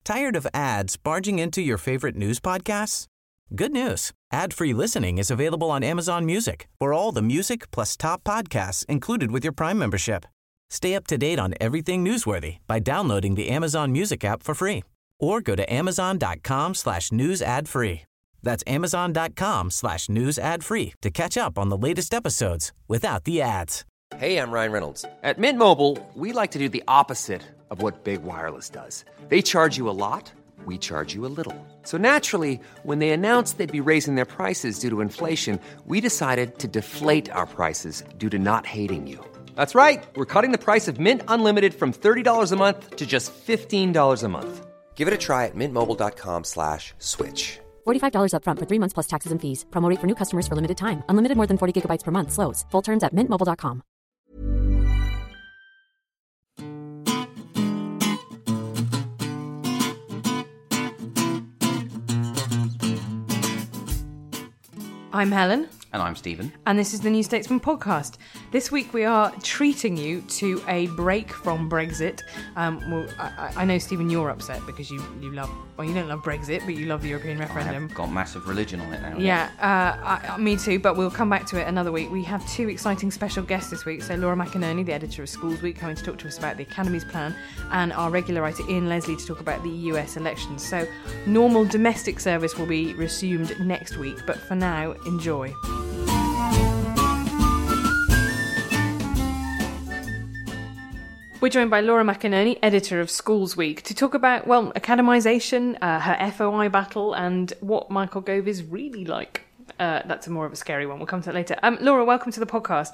Tired of ads barging into your favorite news podcasts? Good news. Ad-free listening is available on Amazon Music for all the music plus top podcasts included with your Prime membership. Stay up to date on everything newsworthy by downloading the Amazon Music app for free or go to amazon.com/news ad free. That's amazon.com/news ad free to catch up on the latest episodes without the ads. Hey, I'm Ryan Reynolds. At Mint Mobile, we like to do the opposite of what Big Wireless does. They charge you a lot, we charge you a little. So naturally, when they announced they'd be raising their prices due to inflation, we decided to deflate our prices due to not hating you. That's right. We're cutting the price of Mint Unlimited from $30 a month to just $15 a month. Give it a try at mintmobile.com/switch. $45 up front for 3 months plus taxes and fees. Promo rate for new customers for limited time. Unlimited more than 40 gigabytes per month. Slows full terms at mintmobile.com. I'm Helen. And I'm Stephen. And this is the New Statesman podcast. This week we are treating you to a break from Brexit. I know, Stephen, you're upset because you love, well, you don't love Brexit, but you love the European referendum. I've got massive religion on it now. Yeah, me too, but we'll come back to it another week. We have two exciting special guests this week. So Laura McInerney, the editor of Schools Week, coming to talk to us about the Academy's plan, and our regular writer Ian Leslie to talk about the US elections. So normal domestic service will be resumed next week, but for now, enjoy. We're joined by Laura McInerney, editor of Schools Week, to talk about, well, academisation, her FOI battle, and what Michael Gove is really like. That's more of a scary one. We'll come to that later. Laura, welcome to the podcast.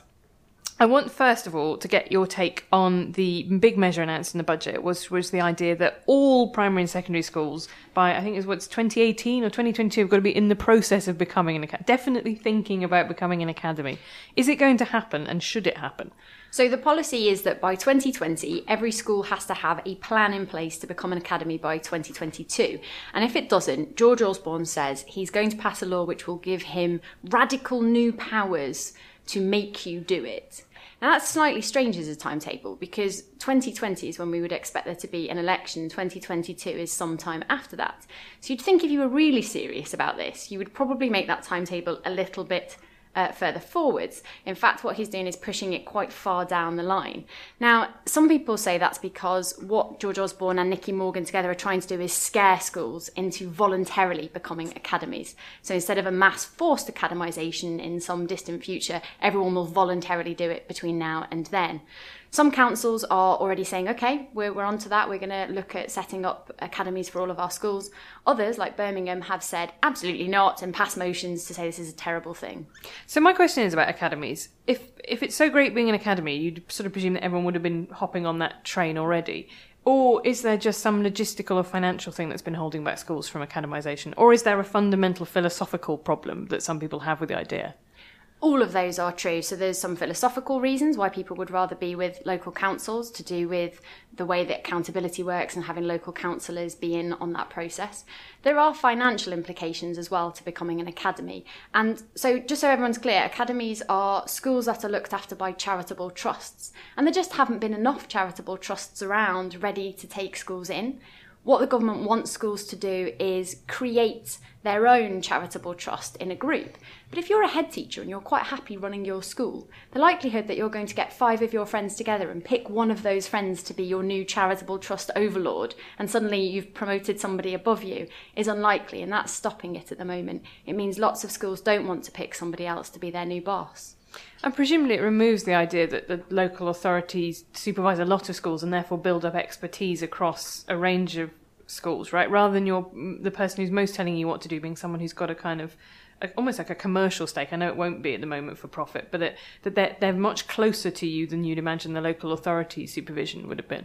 I want, first of all, to get your take on the big measure announced in the budget, was the idea that all primary and secondary schools, by, I think it's 2018 or 2022, have got to be in the process of becoming an academy, definitely thinking about becoming an academy. Is it going to happen, and should it happen? So the policy is that by 2020, every school has to have a plan in place to become an academy by 2022. And if it doesn't, George Osborne says he's going to pass a law which will give him radical new powers to make you do it. Now that's slightly strange as a timetable, because 2020 is when we would expect there to be an election, 2022 is sometime after that. So you'd think if you were really serious about this, you would probably make that timetable a little bit further forwards. In fact, what he's doing is pushing it quite far down the line. Now, some people say that's because what George Osborne and Nicky Morgan together are trying to do is scare schools into voluntarily becoming academies. So instead of a mass forced academisation in some distant future, everyone will voluntarily do it between now and then. Some councils are already saying, OK, we're on to that. We're going to look at setting up academies for all of our schools. Others, like Birmingham, have said absolutely not and passed motions to say this is a terrible thing. So my question is about academies. If it's so great being an academy, you'd sort of presume that everyone would have been hopping on that train already. Or is there just some logistical or financial thing that's been holding back schools from academisation? Or is there a fundamental philosophical problem that some people have with the idea? All of those are true. So there's some philosophical reasons why people would rather be with local councils, to do with the way that accountability works and having local councillors be in on that process. There are financial implications as well to becoming an academy. And so just so everyone's clear, academies are schools that are looked after by charitable trusts. And there just haven't been enough charitable trusts around ready to take schools in. What the government wants schools to do is create their own charitable trust in a group. But if you're a head teacher and you're quite happy running your school, the likelihood that you're going to get 5 of your friends together and pick one of those friends to be your new charitable trust overlord, and suddenly you've promoted somebody above you, is unlikely, and that's stopping it at the moment. It means lots of schools don't want to pick somebody else to be their new boss. And presumably it removes the idea that the local authorities supervise a lot of schools and therefore build up expertise across a range of schools, right? Rather than the person who's most telling you what to do being someone who's got a kind of almost like a commercial stake. I know it won't be at the moment for profit, but that they're much closer to you than you'd imagine the local authority supervision would have been.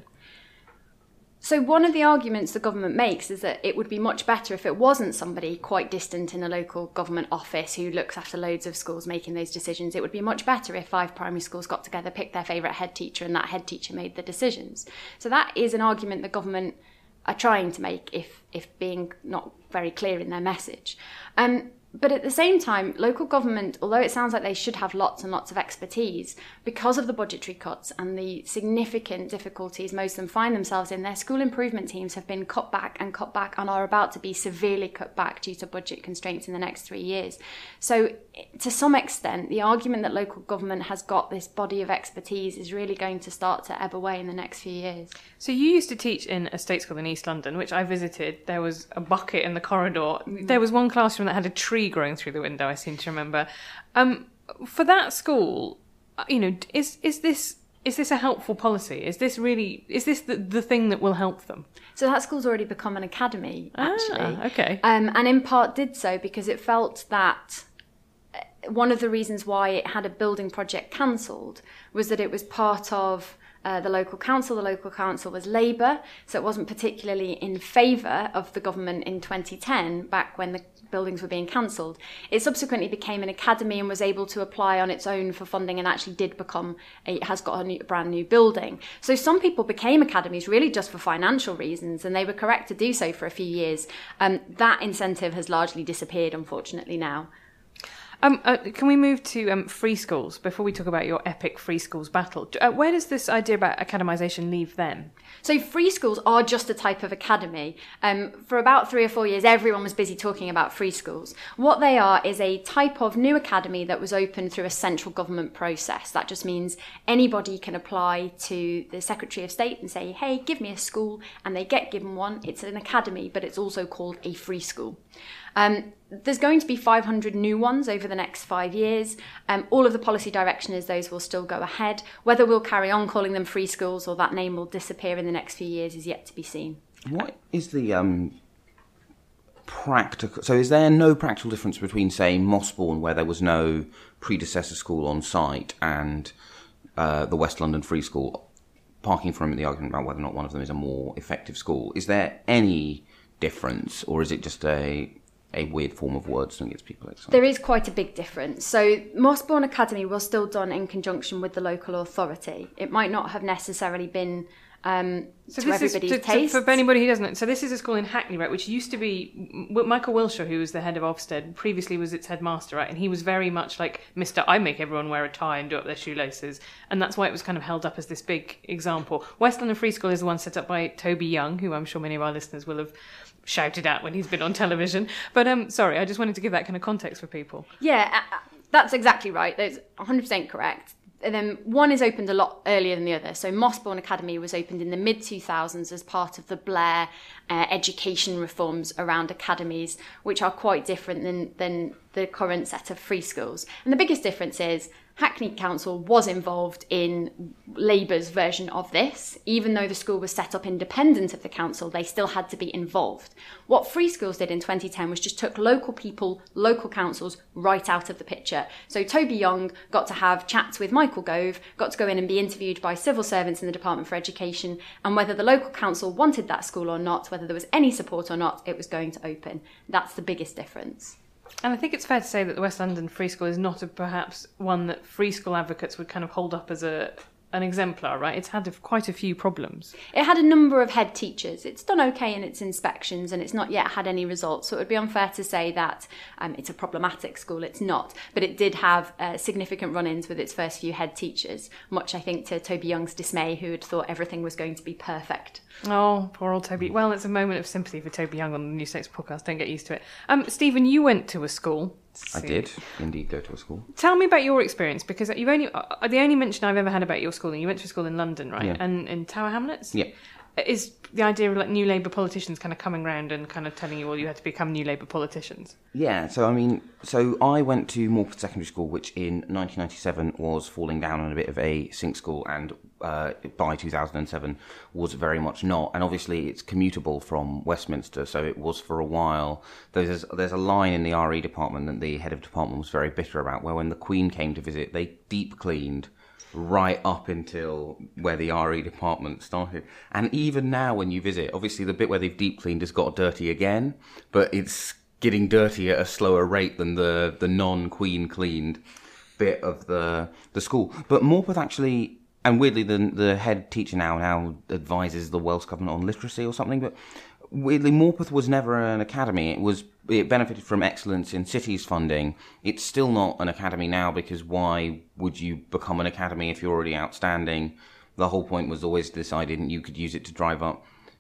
So one of the arguments the government makes is that it would be much better if it wasn't somebody quite distant in a local government office who looks after loads of schools making those decisions. It would be much better if 5 primary schools got together, picked their favourite head teacher, and that head teacher made the decisions. So that is an argument the government are trying to make, if being not very clear in their message. But at the same time, local government, although it sounds like they should have lots and lots of expertise, because of the budgetary cuts and the significant difficulties most of them find themselves in, their school improvement teams have been cut back and are about to be severely cut back due to budget constraints in the next 3 years. So to some extent, the argument that local government has got this body of expertise is really going to start to ebb away in the next few years. So you used to teach in a state school in East London, which I visited. There was a bucket in the corridor. There was one classroom that had a tree growing through the window, I seem to remember. For that school, is this a helpful policy? Is this the thing that will help them? So that school's already become an academy, actually. Okay. And in part did so because it felt that one of the reasons why it had a building project cancelled was that it was part of the local council. The local council was Labour, so it wasn't particularly in favour of the government in 2010, back when the buildings were being cancelled. It subsequently became an academy and was able to apply on its own for funding, and actually has got a brand new building. So some people became academies really just for financial reasons, and they were correct to do so for a few years. That incentive has largely disappeared, unfortunately, now. Can we move to free schools before we talk about your epic free schools battle? Where does this idea about academisation leave them? So free schools are just a type of academy. For about 3 or 4 years, everyone was busy talking about free schools. What they are is a type of new academy that was opened through a central government process. That just means anybody can apply to the Secretary of State and say, hey, give me a school, and they get given one. It's an academy, but it's also called a free school. There's going to be 500 new ones over the next 5 years. All of the policy direction is those will still go ahead. Whether we'll carry on calling them free schools or that name will disappear in the next few years is yet to be seen. What is the practical... So is there no practical difference between, say, Mossbourne, where there was no predecessor school on site, and the West London Free School, parking for a minute the argument about whether or not one of them is a more effective school? Is there any difference, or is it just a weird form of words that gets people excited? There is quite a big difference. So Mossbourne Academy was still done in conjunction with the local authority. It might not have necessarily been to everybody's taste. For anybody who doesn't know, so this is a school in Hackney, right, which used to be... Michael Wilshire, who was the head of Ofsted, previously was its headmaster, right, and he was very much like, Mr. I make everyone wear a tie and do up their shoelaces, and that's why it was kind of held up as this big example. West London Free School is the one set up by Toby Young, who I'm sure many of our listeners will have shouted at when he's been on television. But sorry, I just wanted to give that kind of context for people. Yeah, that's exactly right. That's 100% correct. And then one is opened a lot earlier than the other. So Mossbourne Academy was opened in the mid-2000s as part of the Blair education reforms around academies, which are quite different than the current set of free schools. And the biggest difference is Hackney Council was involved in Labour's version of this. Even though the school was set up independent of the council, they still had to be involved. What Free Schools did in 2010 was just took local people, local councils, right out of the picture. So Toby Young got to have chats with Michael Gove, got to go in and be interviewed by civil servants in the Department for Education, and whether the local council wanted that school or not, whether there was any support or not, it was going to open. That's the biggest difference. And I think it's fair to say that the West London Free School is not perhaps one that free school advocates would kind of hold up as an exemplar, right? It's had quite a few problems. It had a number of head teachers. It's done okay in its inspections, and it's not yet had any results. So it would be unfair to say that it's a problematic school. It's not. But it did have significant run-ins with its first few head teachers, much, I think, to Toby Young's dismay, who had thought everything was going to be perfect. Oh, poor old Toby. Well, it's a moment of sympathy for Toby Young on the New Stakes podcast. Don't get used to it. Stephen, you went to a school. I did indeed go to a school. Tell me about your experience, because the only mention I've ever had about your schooling, you went to a school in London, right? Yeah. And in Tower Hamlets? Yeah. Is the idea of like new Labour politicians kind of coming round and kind of telling you, well, you had to become new Labour politicians? Yeah, so I went to Morford Secondary School, which in 1997 was falling down on a bit of a sink school, and by 2007 was very much not. And obviously it's commutable from Westminster, so it was for a while. There's a line in the RE department that the head of department was very bitter about, where when the Queen came to visit, they deep cleaned right up until where the RE department started. And even now when you visit, obviously the bit where they've deep cleaned has got dirty again, but it's getting dirty at a slower rate than the non-Queen cleaned bit of the school. But Morpeth actually, and weirdly the head teacher now advises the Welsh Government on literacy or something, but weirdly, Morpeth was never an academy. It benefited from Excellence in Cities funding. It's still not an academy now, because why would you become an academy if you're already outstanding? The whole point was always decided, and you could use it to drive up.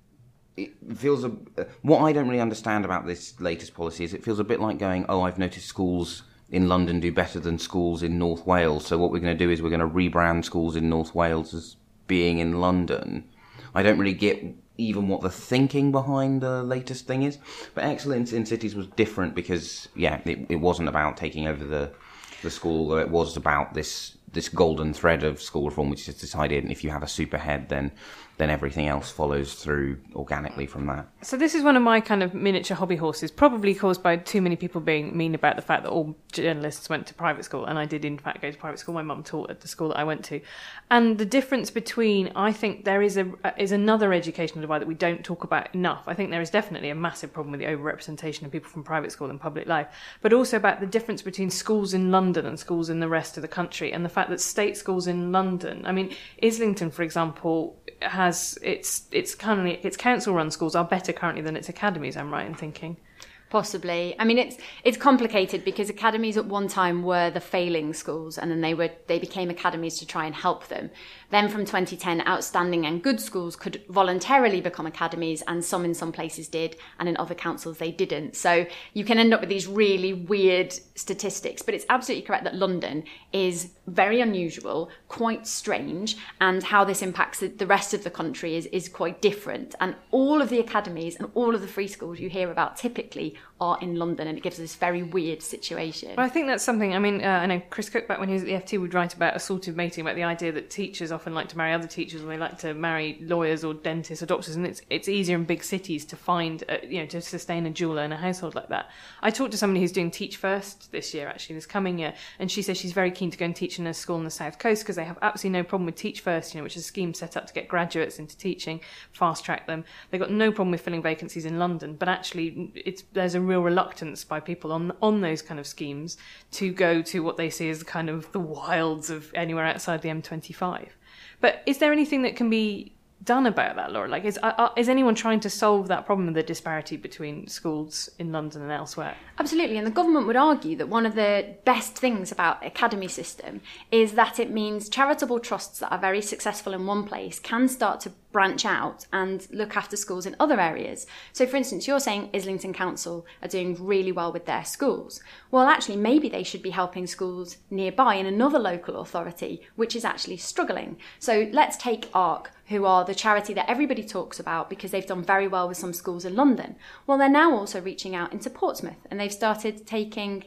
It feels what I don't really understand about this latest policy is it feels a bit like going, oh, I've noticed schools in London do better than schools in North Wales, so what we're going to do is we're going to rebrand schools in North Wales as being in London. I don't really get even what the thinking behind the latest thing is. But Excellence in Cities was different because, it wasn't about taking over the school. It was about this golden thread of school reform, which is decided, and if you have a super head, then everything else follows through organically from that. So this is one of my kind of miniature hobby horses, probably caused by too many people being mean about the fact that all journalists went to private school, and I did in fact go to private school. My mum taught at the school that I went to. And the difference between, I think there is another educational divide that we don't talk about enough. I think there is definitely a massive problem with the overrepresentation of people from private school in public life, but also about the difference between schools in London and schools in the rest of the country, and the fact that state schools in London, I mean, Islington, for example, has its council-run schools are better currently than its academies. I'm right in thinking. Possibly. I mean, it's complicated because academies at one time were the failing schools, and then they became academies to try and help them. Then from 2010, outstanding and good schools could voluntarily become academies, and in some places did, and in other councils they didn't. So you can end up with these really weird statistics. But it's absolutely correct that London is very unusual, quite strange, and how this impacts the rest of the country is quite different. And all of the academies and all of the free schools you hear about typically are in London, and it gives us this very weird situation. Well, I think that's something, I mean, I know Chris Cook, back when he was at the FT, would write about assorted mating, about the idea that teachers often like to marry other teachers, or they like to marry lawyers or dentists or doctors, and it's easier in big cities to find, to sustain a jeweller in a household like that. I talked to somebody who's doing Teach First this year, actually, this coming year, and she says she's very keen to go and teach in a school on the South Coast because they have absolutely no problem with Teach First, which is a scheme set up to get graduates into teaching, fast track them. They've got no problem with filling vacancies in London, but actually there's a real reluctance by people on those kind of schemes to go to what they see as kind of the wilds of anywhere outside the M25. But is there anything that can be done about that, Laura? Like, is anyone trying to solve that problem of the disparity between schools in London and elsewhere? Absolutely, and the government would argue that one of the best things about the academy system is that it means charitable trusts that are very successful in one place can start to branch out and look after schools in other areas. So, for instance, you're saying Islington Council are doing really well with their schools. Well, actually, maybe they should be helping schools nearby in another local authority, which is actually struggling. So let's take ARC, who are the charity that everybody talks about because they've done very well with some schools in London. Well, they're now also reaching out into Portsmouth, and they've started taking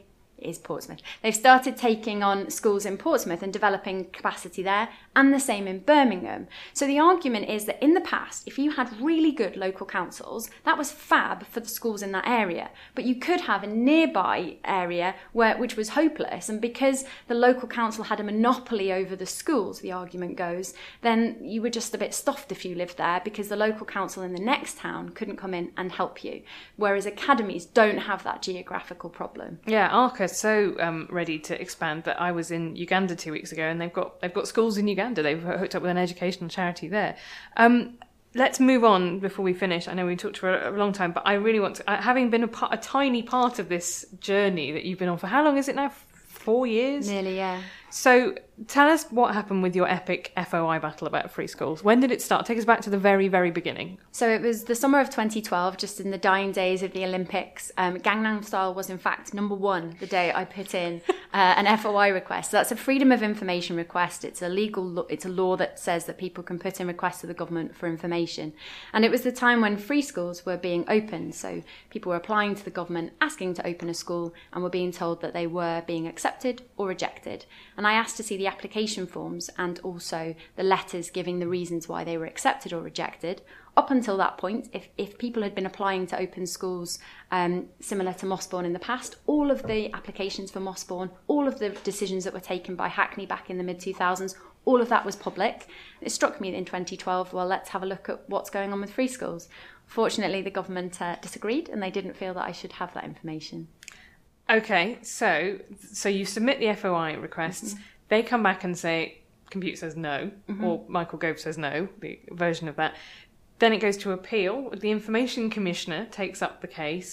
on schools in Portsmouth and developing capacity there, and the same in Birmingham. So the argument is that in the past, if you had really good local councils, that was fab for the schools in that area. But you could have a nearby area which was hopeless, and because the local council had a monopoly over the schools, the argument goes, then you were just a bit stuffed if you lived there because the local council in the next town couldn't come in and help you. Whereas academies don't have that geographical problem. Yeah, ARC are so ready to expand that I was in Uganda 2 weeks ago, and they've got schools in Uganda. They've hooked up with an educational charity there. Let's move on before we finish. I know we talked for a long time, but I really want to, having been a tiny part of this journey that you've been on for, how long is it now? 4 years? Nearly, yeah. So tell us what happened with your epic FOI battle about free schools. When did it start? Take us back to the very, very beginning. So it was the summer of 2012, just in the dying days of the Olympics. Gangnam Style was in fact number one the day I put in an FOI request. So that's a Freedom of Information request. It's a law that says that people can put in requests to the government for information. And it was the time when free schools were being opened. So people were applying to the government, asking to open a school, and were being told that they were being accepted or rejected. And I asked to see the application forms and also the letters giving the reasons why they were accepted or rejected. Up until that point, if people had been applying to open schools similar to Mossbourne in the past, all of the applications for Mossbourne, all of the decisions that were taken by Hackney back in the mid-2000s, all of that was public. It struck me in 2012, well, let's have a look at what's going on with free schools. Fortunately, the government disagreed, and they didn't feel that I should have that information. Okay, so you submit the FOI requests. Mm-hmm. They come back and say, Compute says no, mm-hmm. or Michael Gove says no, the version of that. Then it goes to appeal. The Information Commissioner takes up the case.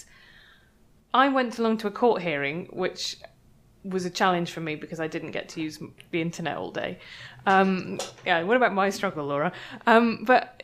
I went along to a court hearing, which was a challenge for me because I didn't get to use the internet all day. What about my struggle, Laura? But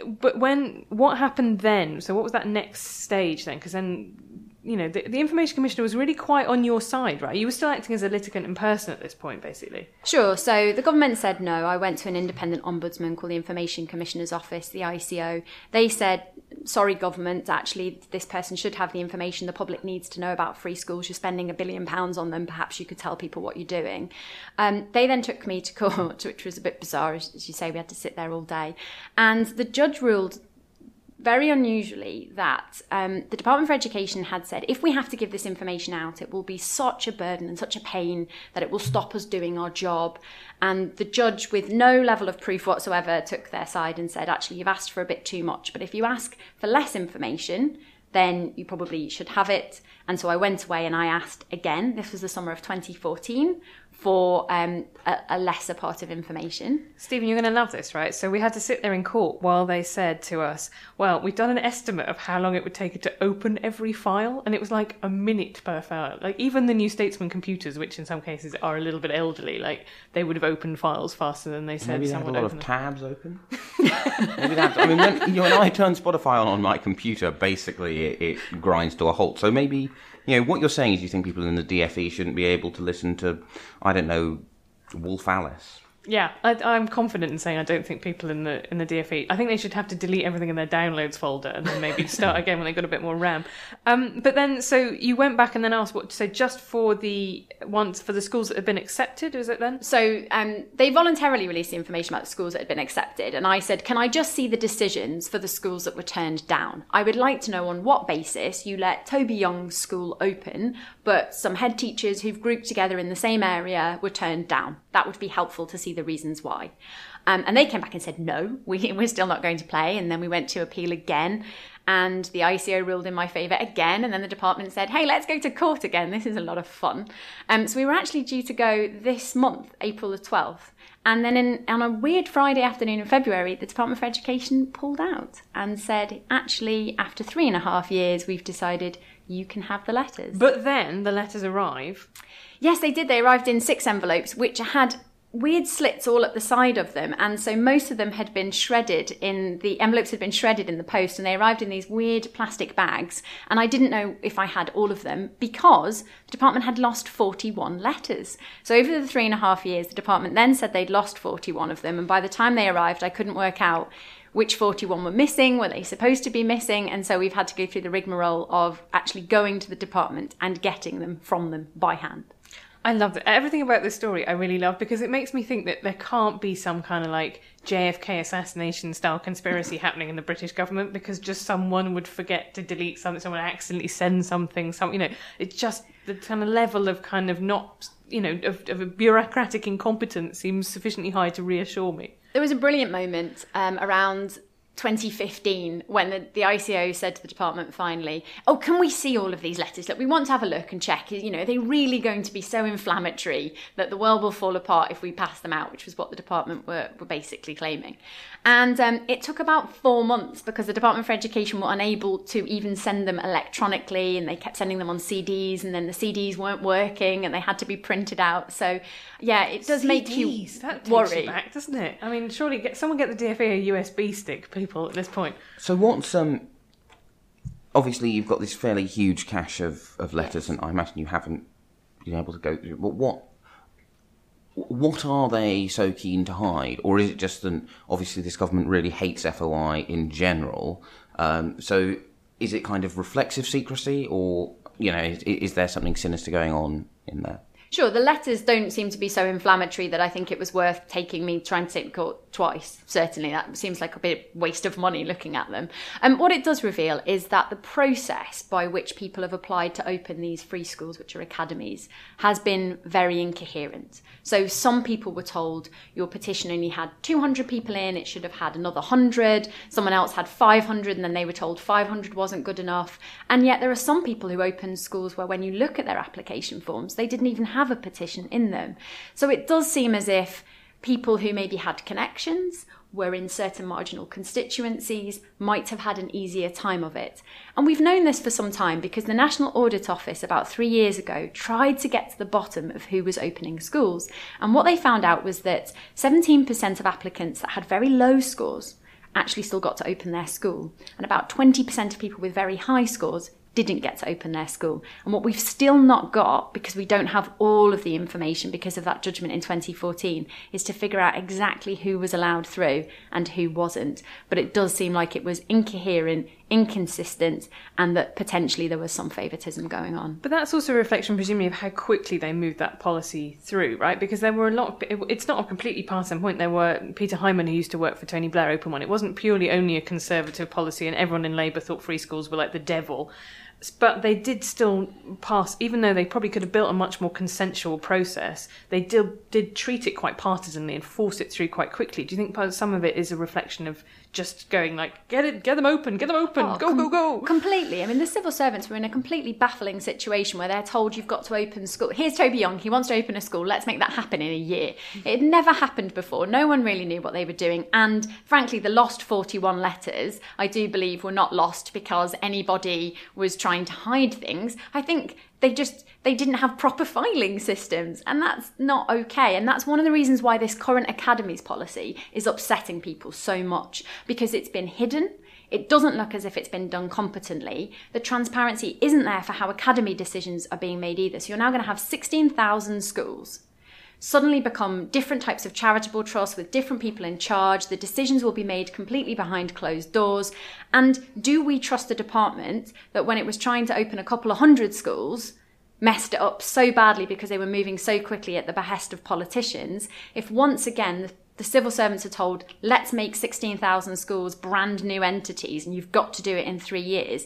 what happened then? So what was that next stage then? Because then, the Information Commissioner was really quite on your side, right? You were still acting as a litigant in person at this point, basically. Sure. So the government said no. I went to an independent ombudsman called the Information Commissioner's Office, the ICO. They said, sorry, government, actually, this person should have the information the public needs to know about free schools. You're spending £1 billion on them. Perhaps you could tell people what you're doing. They then took me to court, which was a bit bizarre. As you say, we had to sit there all day. And the judge ruled very unusually that the Department for Education had said, if we have to give this information out, it will be such a burden and such a pain that it will stop us doing our job. And the judge, with no level of proof whatsoever, took their side and said, actually, you've asked for a bit too much. But if you ask for less information, then you probably should have it. And so I went away and I asked again, this was the summer of 2014, for a lesser part of information. Stephen, you're going to love this, right? So we had to sit there in court while they said to us, well, we've done an estimate of how long it would take it to open every file, and it was like a minute per file. Like, even the New Statesman computers, which in some cases are a little bit elderly, like, they would have opened files faster than they said. Maybe they have a someone lot opened of them. tabs open. Maybe that's, I mean, when I turn Spotify on my computer, basically it grinds to a halt. So maybe, what you're saying is you think people in the DFE shouldn't be able to listen to, I don't know, Wolf Alice. Yeah, I'm confident in saying I don't think people in the DFE. I think they should have to delete everything in their downloads folder and then maybe start again when they've got a bit more RAM. But then, so you went back and then asked what? So just for the schools that have been accepted, was it then? So they voluntarily released the information about the schools that had been accepted, and I said, can I just see the decisions for the schools that were turned down? I would like to know on what basis you let Toby Young's school open, but some head teachers who've grouped together in the same area were turned down. That would be helpful to see the reasons why. And they came back and said, no, we're still not going to play. And then we went to appeal again. And the ICO ruled in my favour again. And then the department said, hey, let's go to court again. This is a lot of fun. So we were actually due to go this month, April the 12th. And then on a weird Friday afternoon in February, the Department for Education pulled out and said, actually, after 3.5 years, we've decided you can have the letters. But then the letters arrive. Yes, they did. They arrived in 6 envelopes, which had weird slits all at the side of them, and so most of them had been shredded in the envelopes had been shredded in the post, and they arrived in these weird plastic bags, and I didn't know if I had all of them because the department had lost 41 letters. So over the 3.5 years, the department then said they'd lost 41 of them, and by the time they arrived, I couldn't work out which 41 were missing, were they supposed to be missing, and so we've had to go through the rigmarole of actually going to the department and getting them from them by hand. I love it. Everything about this story I really love because it makes me think that there can't be some kind of like JFK assassination style conspiracy happening in the British government because just someone would forget to delete something, someone accidentally send something, it's just the kind of level of kind of not, of a bureaucratic incompetence seems sufficiently high to reassure me. There was a brilliant moment around 2015 when the ICO said to the department finally, oh, can we see all of these letters? Look, we want to have a look and check, are they really going to be so inflammatory that the world will fall apart if we pass them out, which was what the department were basically claiming. And it took about 4 months because the Department for Education were unable to even send them electronically, and they kept sending them on CDs, and then the CDs weren't working and they had to be printed out. So yeah, it does make you that worry. Takes you back, doesn't it? I mean, surely someone get the DFE a USB stick, people, at this point. So what's obviously you've got this fairly huge cache of letters, and I imagine you haven't been able to go through. But what are they so keen to hide, or is it just that obviously this government really hates FOI in general? So is it kind of reflexive secrecy, or is there something sinister going on in there? Sure, the letters don't seem to be so inflammatory that I think it was worth trying to take court twice. Certainly, that seems like a bit waste of money looking at them. What it does reveal is that the process by which people have applied to open these free schools, which are academies, has been very incoherent. So some people were told your petition only had 200 people in, it should have had another 100. Someone else had 500, and then they were told 500 wasn't good enough. And yet there are some people who opened schools where when you look at their application forms, they didn't even have a petition in them. So it does seem as if people who maybe had connections, were in certain marginal constituencies, might have had an easier time of it. And we've known this for some time because the National Audit Office about 3 years ago tried to get to the bottom of who was opening schools. And what they found out was that 17% of applicants that had very low scores actually still got to open their school. And about 20% of people with very high scores didn't get to open their school. And what we've still not got, because we don't have all of the information because of that judgment in 2014, is to figure out exactly who was allowed through and who wasn't. But it does seem like it was incoherent, inconsistent, and that potentially there was some favouritism going on. But that's also a reflection, presumably, of how quickly they moved that policy through, right? Because there were a lot of, it's not a completely partisan point. There were Peter Hyman, who used to work for Tony Blair, open one. It wasn't purely only a Conservative policy, and everyone in Labour thought free schools were like the devil. But they did still pass, even though they probably could have built a much more consensual process, they did treat it quite partisanly and force it through quite quickly. Do you think some of it is a reflection of just going like, get them open, go? Completely. I mean, the civil servants were in a completely baffling situation where they're told you've got to open school. Here's Toby Young, he wants to open a school, let's make that happen in a year. It had never happened before. No one really knew what they were doing. And frankly, the lost 41 letters, I do believe, were not lost because anybody was trying to hide things. I think they didn't have proper filing systems, and that's not okay. And that's one of the reasons why this current academies policy is upsetting people so much, because it's been hidden. It doesn't look as if it's been done competently. The transparency isn't there for how academy decisions are being made either. So you're now going to have 16,000 schools suddenly become different types of charitable trusts with different people in charge. The decisions will be made completely behind closed doors. And do we trust the department that when it was trying to open a couple of hundred schools, messed it up so badly because they were moving so quickly at the behest of politicians, if once again the civil servants are told, let's make 16,000 schools brand new entities and you've got to do it in 3 years,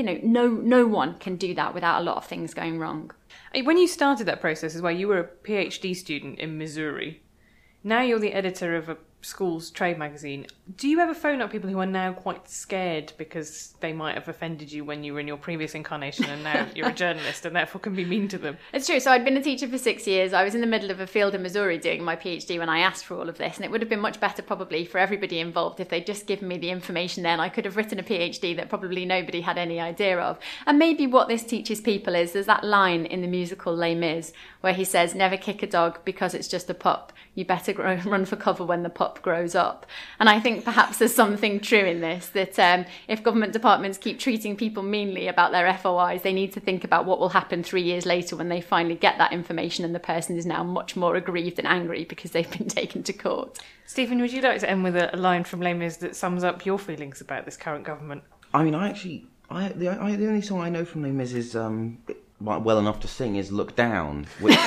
no one can do that without a lot of things going wrong. When you started that process as well, you were a PhD student in Missouri. Now you're the editor of a school's trade magazine. Do you ever phone up people who are now quite scared because they might have offended you when you were in your previous incarnation and now you're a journalist and therefore can be mean to them? It's true. So I'd been a teacher for 6 years. I was in the middle of a field in Missouri doing my PhD when I asked for all of this, and it would have been much better probably for everybody involved if they'd just given me the information then. I could have written a PhD that probably nobody had any idea of. And maybe what this teaches people is there's that line in the musical Les Mis where he says, never kick a dog because it's just a pup. You better run for cover when the pup grows up. And I think perhaps there's something true in this, that if government departments keep treating people meanly about their FOIs, they need to think about what will happen 3 years later when they finally get that information and the person is now much more aggrieved and angry because they've been taken to court. Stephen, would you like to end with a line from Les Mis that sums up your feelings about this current government? I mean, the only song I know from Les Mis is well enough to sing is Look Down, which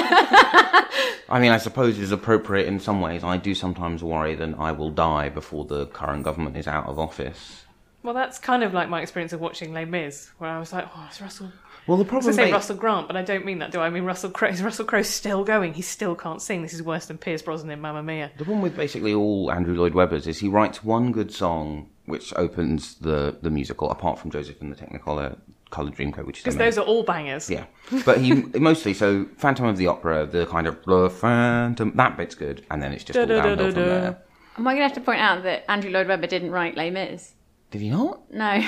I mean, I suppose is appropriate in some ways. I do sometimes worry that I will die before the current government is out of office. Well, that's kind of like my experience of watching Les Mis, where I was like, oh, it's Russell... Well, the problem I say Russell Grant, but I don't mean that, do I? I mean Russell Crowe. Is Russell Crowe still going? He still can't sing. This is worse than Pierce Brosnan in Mamma Mia. The problem with basically all Andrew Lloyd Webber's is he writes one good song which opens the musical, apart from Joseph and the Technicolor Coloured Dreamcoat, which is because those are all bangers. Yeah, but he mostly Phantom of the Opera, the kind of the Phantom, that bit's good, and then it's just all downhill from there. Am I going to have to point out that Andrew Lloyd Webber didn't write Les Mis? Did he not? No.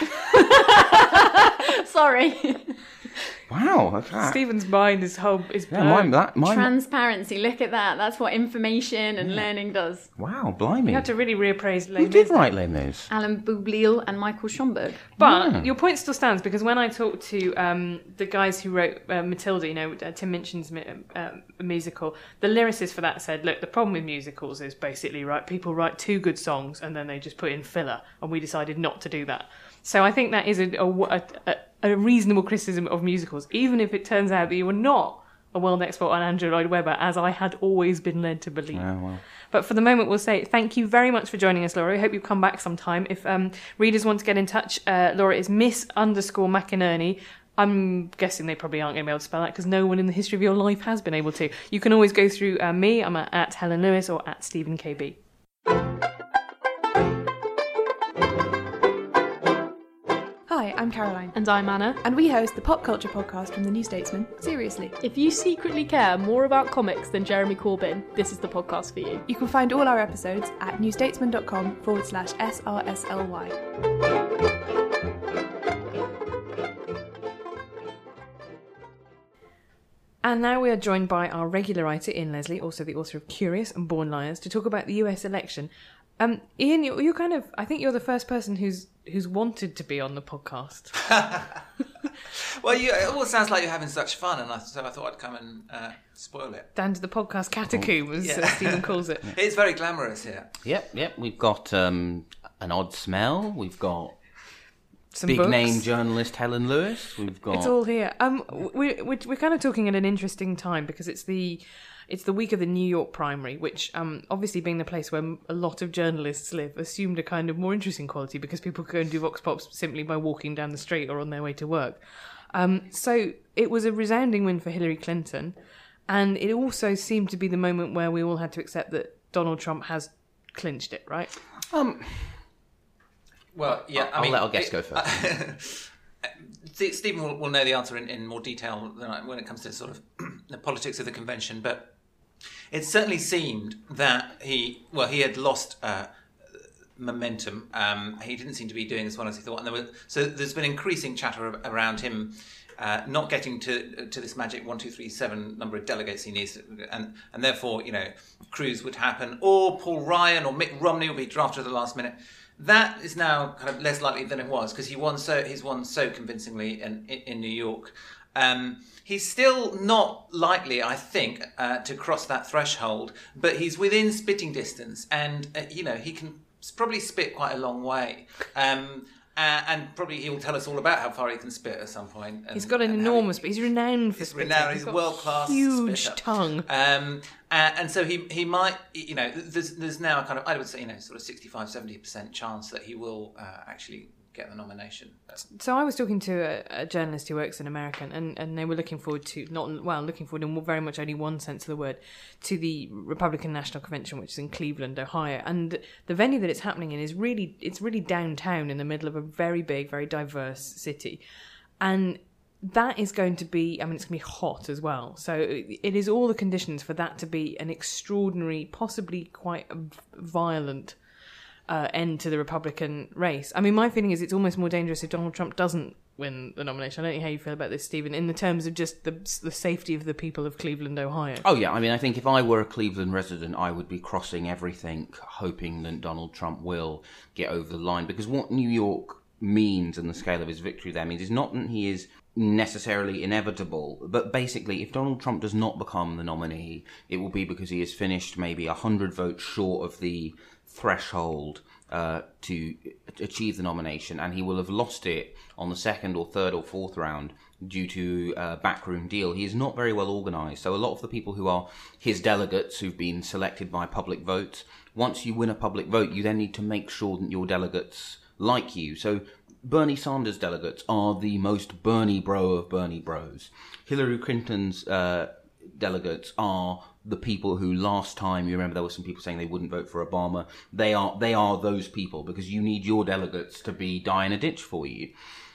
Sorry. Wow. Okay. Stephen's mind is blown. Transparency, look at that. That's what information and learning does. Wow, blimey. You had to really reappraise Les Mis. Who did write Les Mis? Alan Boublil and Michael Schomburg. But your point still stands, because when I talked to the guys who wrote Matilda, Tim Minchin's musical, the lyricist for that said, look, the problem with musicals is basically, right, people write 2 good songs and then they just put in filler, and we decided not to do that. So I think that is a reasonable criticism of musicals, even if it turns out that you were not a world expert on Andrew Lloyd Webber, as I had always been led to believe. Oh, well. But for the moment, we'll say thank you very much for joining us, Laura. I hope you come back sometime. If readers want to get in touch, Laura is Miss_McInerney. I'm guessing they probably aren't going to be able to spell that because no one in the history of your life has been able to. You can always go through me. I'm at Helen Lewis or at Stephen KB. Hi, I'm Caroline. And I'm Anna. And we host the pop culture podcast from The New Statesman, Seriously. If you secretly care more about comics than Jeremy Corbyn, this is the podcast for you. You can find all our episodes at newstatesman.com/SRSLY. And now we are joined by our regular writer, Ian Leslie, also the author of Curious and Born Liars, to talk about the US election. Ian, you're kind of, I think you're the first person who's wanted to be on the podcast. Well, it all sounds like you're having such fun, and so I thought I'd come and spoil it. Down to the podcast catacomb, as Stephen calls it. It's very glamorous here. Yep. We've got an odd smell. We've got Some big books. name journalist Helen Lewis. We've got It's all here. We're kind of talking at an interesting time because it's the week of the New York primary, which obviously being the place where a lot of journalists live, assumed a kind of more interesting quality because people could go and do Vox Pops simply by walking down the street or on their way to work. So it was a resounding win for Hillary Clinton, and it also seemed to be the moment where we all had to accept that Donald Trump has clinched it, right? Well, yeah, I'll let our guest go first. Stephen will know the answer in more detail than when it comes to sort of the politics of the convention, but it certainly seemed that he had lost momentum. He didn't seem to be doing as well as he thought, and there's been increasing chatter around him not getting to this magic 1, 2, 3, 7 number of delegates he needs, and therefore Cruz would happen, or Paul Ryan or Mitt Romney will be drafted at the last minute. That is now kind of less likely than it was because he's won so convincingly in New York. He's still not likely, I think, to cross that threshold, but he's within spitting distance, and he can probably spit quite a long way. And probably he'll tell us all about how far he can spit at some point. He's got an enormous, he's renowned for spitting. He's a world-class huge spitter. tongue. And so he might, there's now a kind of, I would say, sort of 65-70% chance that he will actually get the nomination. So I was talking to a journalist who works in America, and they were looking forward in very much only one sense of the word, to the Republican National Convention, which is in Cleveland, Ohio. And the venue that it's happening in is really downtown in the middle of a very big, very diverse city. And that is going to be, it's going to be hot as well. So it is all the conditions for that to be an extraordinary, possibly quite violent end to the Republican race. I mean, my feeling is it's almost more dangerous if Donald Trump doesn't win the nomination. I don't know how you feel about this, Stephen, in the terms of just the safety of the people of Cleveland, Ohio. Oh, yeah. I think if I were a Cleveland resident, I would be crossing everything, hoping that Donald Trump will get over the line. Because what New York means and the scale of his victory there means is not that he is necessarily inevitable, but basically if Donald Trump does not become the nominee, it will be because he has finished maybe 100 votes short of the threshold to achieve the nomination, and he will have lost it on the second or third or fourth round due to a backroom deal. He is not very well organised, so a lot of the people who are his delegates who've been selected by public votes, once you win a public vote, you then need to make sure that your delegates like you. So Bernie Sanders' delegates are the most Bernie bro of Bernie bros. Hillary Clinton's delegates are the people who last time, you remember there were some people saying they wouldn't vote for Obama. They are those people, because you need your delegates to be die in a ditch for you.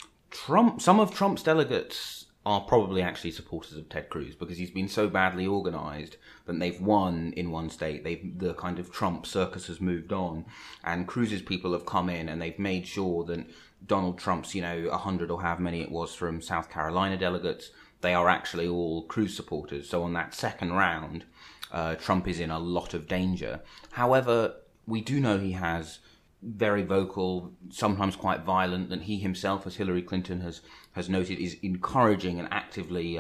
Some of Trump's delegates are probably actually supporters of Ted Cruz because he's been so badly organised that they've won in one state. The kind of Trump circus has moved on, and Cruz's people have come in and they've made sure that Donald Trump's 100 or however many it was from South Carolina delegates, they are actually all Cruz supporters. So on that second round, Trump is in a lot of danger. However, we do know he has very vocal, sometimes quite violent, and he himself, as Hillary Clinton has noted, is encouraging and actively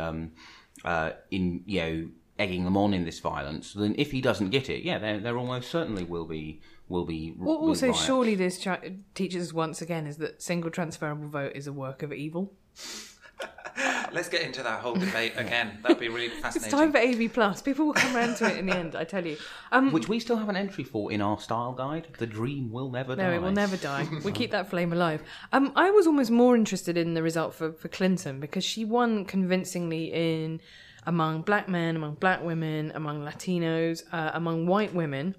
egging them on in this violence. Then if he doesn't get it, there almost certainly will be. Also, surely this teaches us once again is that single transferable vote is a work of evil. Let's get into that whole debate again. That'd be really fascinating. It's time for AV+. People will come around to it in the end, I tell you. Which we still have an entry for in our style guide. The dream will never die. No, it will never die. We keep that flame alive. I was almost more interested in the result for Clinton because she won convincingly among black men, among black women, among Latinos, among white women.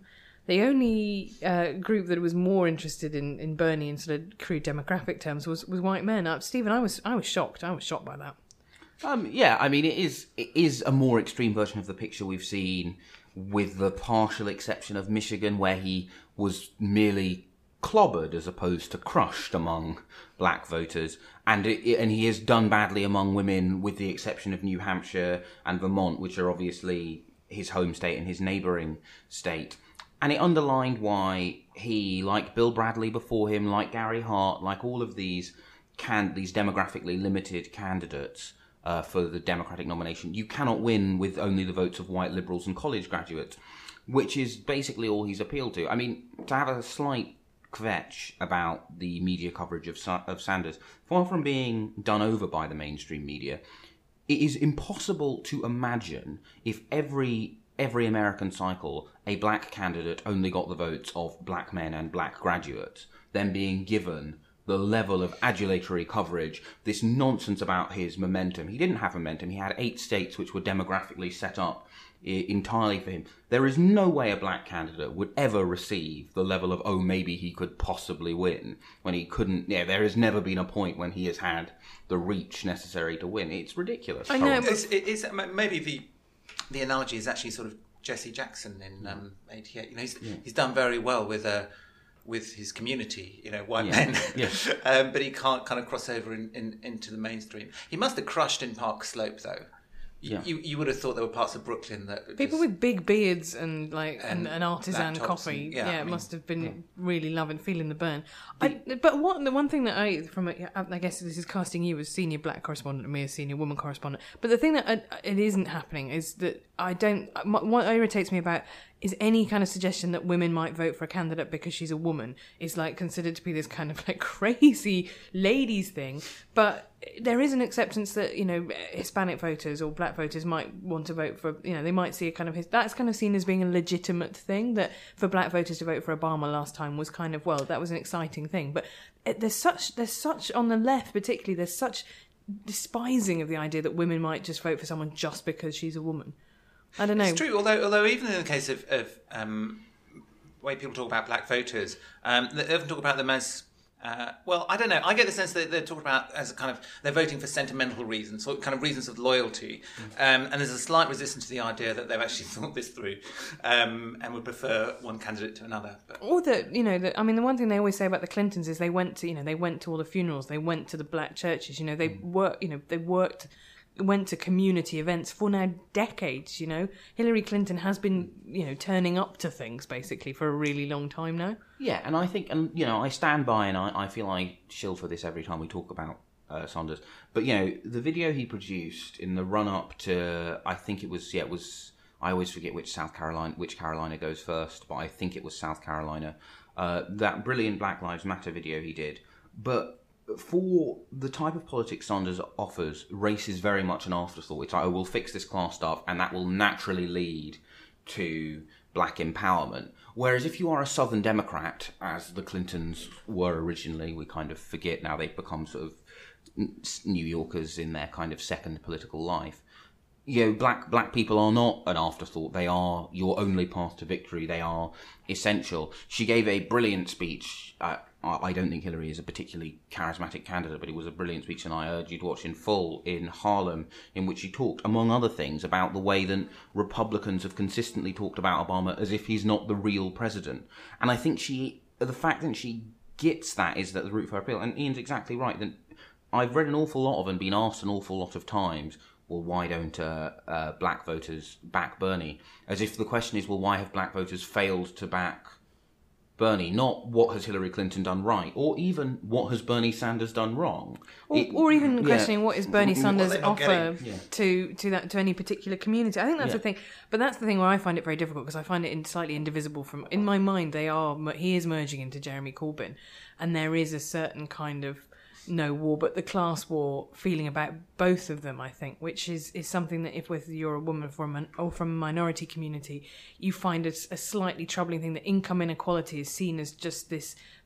The only group that was more interested in Bernie in sort of crude demographic terms was white men. Stephen, I was shocked. I was shocked by that. Yeah, I mean, it is a more extreme version of the picture we've seen, with the partial exception of Michigan, where he was merely clobbered as opposed to crushed among black voters, and he has done badly among women, with the exception of New Hampshire and Vermont, which are obviously his home state and his neighbouring state. And it underlined why he, like Bill Bradley before him, like Gary Hart, like all of these demographically limited candidates for the Democratic nomination, you cannot win with only the votes of white liberals and college graduates, which is basically all he's appealed to. I mean, to have a slight kvetch about the media coverage of Sanders, far from being done over by the mainstream media, it is impossible to imagine if every American cycle a black candidate only got the votes of black men and black graduates, then being given the level of adulatory coverage, this nonsense about his momentum. He didn't have momentum. He had 8 states which were demographically set up entirely for him. There is no way a black candidate would ever receive the level of, oh, maybe he could possibly win, when he couldn't. Yeah, there has never been a point when he has had the reach necessary to win. It's ridiculous. I know. It's maybe the analogy is actually sort of Jesse Jackson in '88. You know, he's done very well with his community, you know, white men, but he can't kind of cross over into the mainstream. He must have crushed in Park Slope, though. Yeah. You would have thought there were parts of Brooklyn that people with big beards and artisan coffee, must have been really feeling the burn. But the one thing that I guess this is casting you as senior black correspondent and me as senior woman correspondent. But the thing that it isn't happening is that what irritates me about is any kind of suggestion that women might vote for a candidate because she's a woman is like considered to be this kind of like crazy ladies thing. But there is an acceptance that, you know, Hispanic voters or black voters might want to vote for, you know, they might see a kind of that's kind of seen as being a legitimate thing, that for black voters to vote for Obama last time was kind of, well, that was an exciting thing. But there's such on the left particularly, there's such despising of the idea that women might just vote for someone just because she's a woman. I don't know. It's true, although even in the case of way people talk about black voters, they often talk about them as well, I don't know. I get the sense that they're talking about as a kind of, they're voting for sentimental reasons, or kind of reasons of loyalty, and there's a slight resistance to the idea that they've actually thought this through, and would prefer one candidate to another. But. Or that, you know, I mean, the one thing they always say about the Clintons is they went to all the funerals, they went to the black churches, you know, they went to community events for now decades, you know. Hillary Clinton has been, you know, turning up to things basically for a really long time now. Yeah, and I think, and you know, I stand by, and I feel I shill for this every time we talk about Sanders. But, you know, the video he produced in the run-up to, I think it was, I always forget which Carolina goes first, but I think it was South Carolina. That brilliant Black Lives Matter video he did. But for the type of politics Sanders offers, race is very much an afterthought. It's like, oh, we'll fix this class stuff, and that will naturally lead to black empowerment. Whereas if you are a Southern Democrat, as the Clintons were originally, we kind of forget now they've become sort of New Yorkers in their kind of second political life. You know, black people are not an afterthought. They are your only path to victory. They are essential. She gave a brilliant speech. I don't think Hillary is a particularly charismatic candidate, but it was a brilliant speech, and I urge you to watch in full, in Harlem, in which she talked, among other things, about the way that Republicans have consistently talked about Obama as if he's not the real president. And I think the fact that she gets that is that the root for her appeal. And Ian's exactly right. That I've read an awful lot of and been asked an awful lot of times, well, why don't black voters back Bernie? As if the question is, well, why have black voters failed to back Bernie? Not what has Hillary Clinton done right, or even what has Bernie Sanders done wrong, or even questioning what is Bernie Sanders' offer to any particular community. I think that's the thing, but that's the thing where I find it very difficult, because I find it slightly indivisible from, in my mind, he is merging into Jeremy Corbyn, and there is a certain kind of no war but the class war feeling about both of them, I think, which is something that if you're a woman from a minority community, you find a slightly troubling thing, that income inequality is seen as just this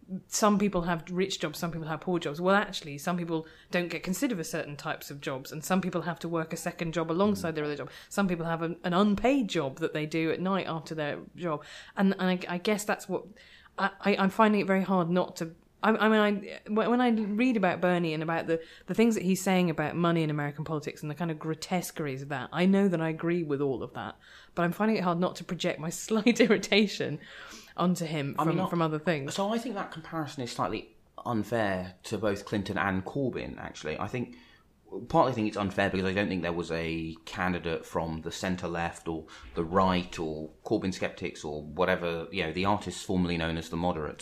some people have rich jobs, some people have poor jobs. Well, actually, some people don't get considered for certain types of jobs, and some people have to work a second job alongside their other job. Some people have an unpaid job that they do at night after their job, and I guess that's what I'm finding it very hard not to. When I read about Bernie and about the things that he's saying about money in American politics and the kind of grotesqueries of that, I know that I agree with all of that, but I'm finding it hard not to project my slight irritation onto him from other things. So I think that comparison is slightly unfair to both Clinton and Corbyn, actually. Partly I think it's unfair because I don't think there was a candidate from the centre-left or the right or Corbyn skeptics or whatever, the artists formerly known as the moderates.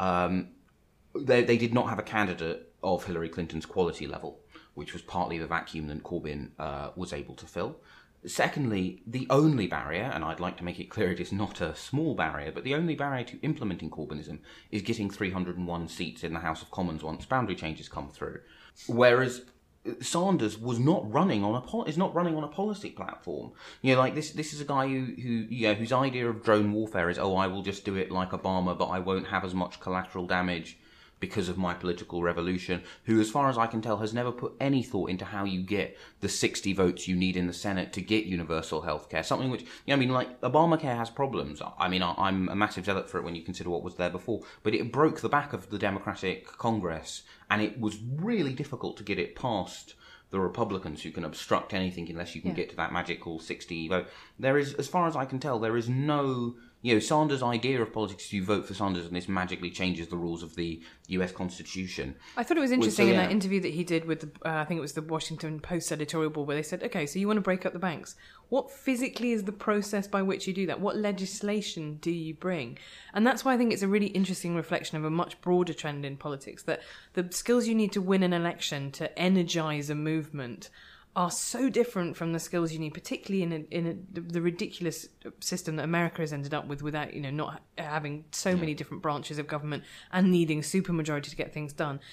They did not have a candidate of Hillary Clinton's quality level, which was partly the vacuum that Corbyn was able to fill. Secondly, the only barrier, and I'd like to make it clear it is not a small barrier, but the only barrier to implementing Corbynism is getting 301 seats in the House of Commons once boundary changes come through. Whereas Sanders was not running on a policy platform. This is a guy whose idea of drone warfare is, I will just do it like Obama, but I won't have as much collateral damage because of my political revolution, who, as far as I can tell, has never put any thought into how you get the 60 votes you need in the Senate to get universal health care. Something which, Obamacare has problems. I'm a massive zealot for it when you consider what was there before, but it broke the back of the Democratic Congress, and it was really difficult to get it past the Republicans, who can obstruct anything unless you can get to that magical 60 vote. There is, as far as I can tell, there is no... Sanders' idea of politics is you vote for Sanders and this magically changes the rules of the US Constitution. I thought it was interesting in that interview that he did with, I think it was the Washington Post editorial board, where they said, okay, so you want to break up the banks. What physically is the process by which you do that? What legislation do you bring? And that's why I think it's a really interesting reflection of a much broader trend in politics, that the skills you need to win an election, to energise a movement, are so different from the skills you need, particularly in the ridiculous system that America has ended up with, without not having so many different branches of government and needing a supermajority to get things done.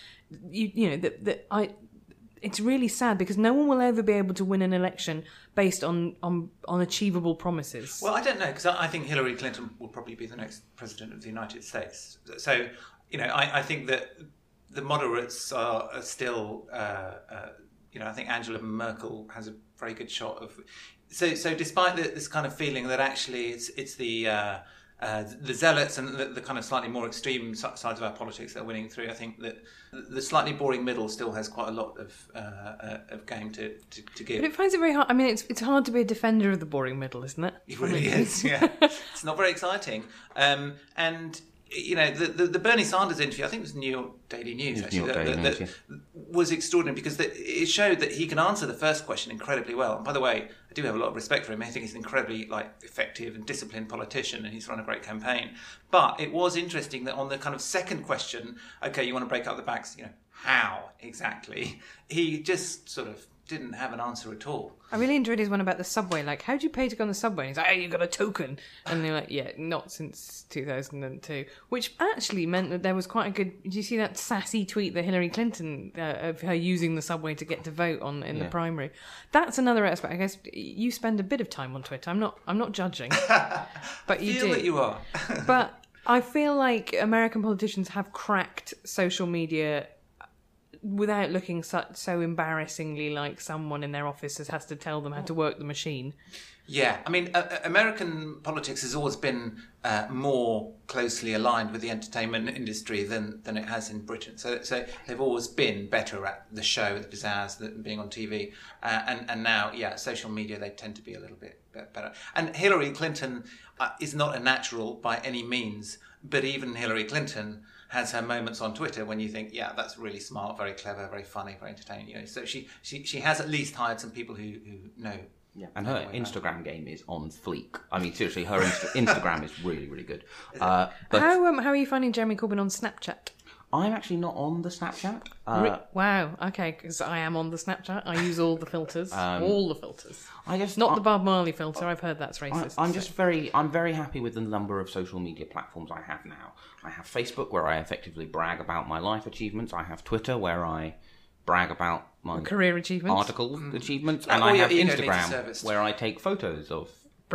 It's really sad because no one will ever be able to win an election based on achievable promises. Well, I don't know, because I think Hillary Clinton will probably be the next president of the United States. So, I think that the moderates are still. I think Angela Merkel has a very good shot of. So despite this kind of feeling that actually it's the zealots and the kind of slightly more extreme sides of our politics that are winning through, I think that the slightly boring middle still has quite a lot of game to give. But it finds it very hard. I mean, it's hard to be a defender of the boring middle, isn't it? It really is. Yeah, it's not very exciting. And the Bernie Sanders interview, I think it was New York Daily News, actually, was extraordinary because it showed that he can answer the first question incredibly well. And by the way, I do have a lot of respect for him. I think he's an incredibly effective and disciplined politician, and he's run a great campaign. But it was interesting that on the kind of second question, okay, you want to break up the banks, how exactly? He just sort of didn't have an answer at all. I really enjoyed his one about the subway. Like, how do you pay to go on the subway? And he's like, you got a token. And they're like, yeah, not since 2002. Which actually meant that there was quite a good... Did you see that sassy tweet that Hillary Clinton, of her using the subway to get to vote on in the primary? That's another aspect. I guess you spend a bit of time on Twitter. I'm not judging. But you do. I feel that you are. But I feel like American politicians have cracked social media without looking so embarrassingly like someone in their office has to tell them how to work the machine. Yeah, I mean, American politics has always been more closely aligned with the entertainment industry than it has in Britain. So they've always been better at the show, the pizzazz, than being on TV. And now, social media, they tend to be a little bit better. And Hillary Clinton is not a natural by any means, but even Hillary Clinton has her moments on Twitter when you think, yeah, that's really smart, very clever, very funny, very entertaining. So she has at least hired some people who know. Yeah, and her Instagram game is on fleek. I mean, seriously, her Instagram is really, really good. But how are you finding Jeremy Corbyn on Snapchat? I'm actually not on the Snapchat. Wow, okay, because I am on the Snapchat. I use all the filters. All the filters. Not the Bob Marley filter. I've heard that's racist. I'm very happy with the number of social media platforms I have now. I have Facebook, where I effectively brag about my life achievements. I have Twitter, where I brag about my career achievements, article achievements, and I have Instagram, where I take photos of bread.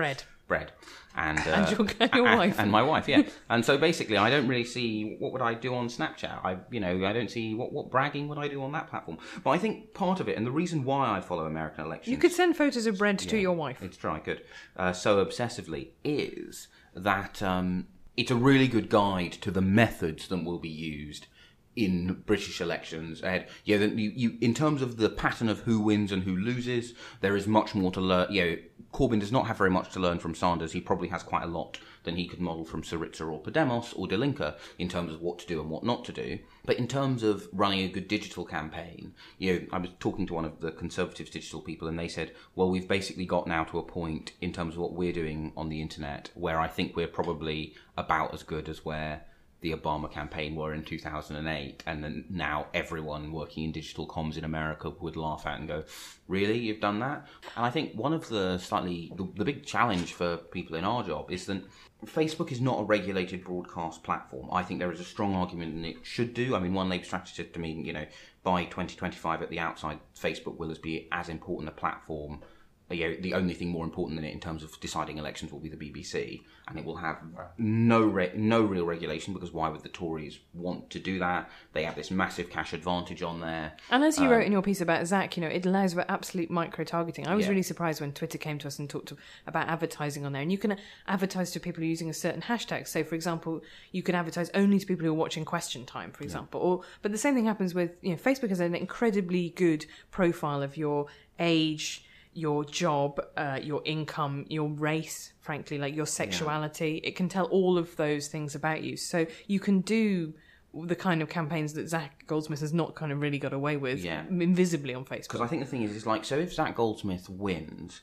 bread. And your wife. And my wife, yeah. And so basically, I don't really see what would I do on Snapchat. I don't see what bragging would I do on that platform. But I think part of it, and the reason why I follow American elections... You could send photos of bread to your wife. It's true, I could. So obsessively, is that it's a really good guide to the methods that will be used in British elections ahead. Yeah, you in terms of the pattern of who wins and who loses, there is much more to learn. Corbyn does not have very much to learn from Sanders. He probably has quite a lot than he could model from Syriza or Podemos or De Linke in terms of what to do and what not to do. But in terms of running a good digital campaign, I was talking to one of the Conservatives' digital people, and they said, well, we've basically got now to a point in terms of what we're doing on the internet where I think we're probably about as good as where the Obama campaign were in 2008, and then now everyone working in digital comms in America would laugh at and go, really, you've done that? And I think one of the the big challenge for people in our job is that Facebook is not a regulated broadcast platform. I think there is a strong argument that it should do. I mean, one Labour strategist said to me, by 2025 at the outside, Facebook will be as important a platform. The only thing more important than it in terms of deciding elections will be the BBC, and it will have no real regulation, because why would the Tories want to do that? They have this massive cash advantage on there. And as you wrote in your piece about Zach, it allows for absolute micro-targeting. I was really surprised when Twitter came to us and talked about advertising on there. And you can advertise to people using a certain hashtag. So, for example, you can advertise only to people who are watching Question Time, for example. But the same thing happens with, Facebook has an incredibly good profile of your age, your job, your income, your race, frankly, like your sexuality. It can tell all of those things about you. So you can do the kind of campaigns that Zach Goldsmith has not kind of really got away with invisibly on Facebook. Because I think the thing is so if Zach Goldsmith wins,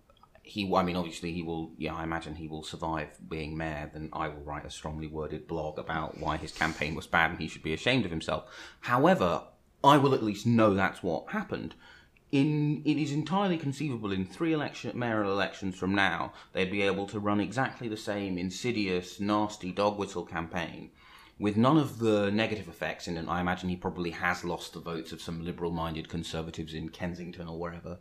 obviously he will, I imagine he will survive being mayor, then I will write a strongly worded blog about why his campaign was bad and he should be ashamed of himself. However, I will at least know that's what happened. It is entirely conceivable in 3 mayoral elections from now, they'd be able to run exactly the same insidious, nasty dog whistle campaign with none of the negative effects in it. I imagine he probably has lost the votes of some liberal-minded Conservatives in Kensington or wherever.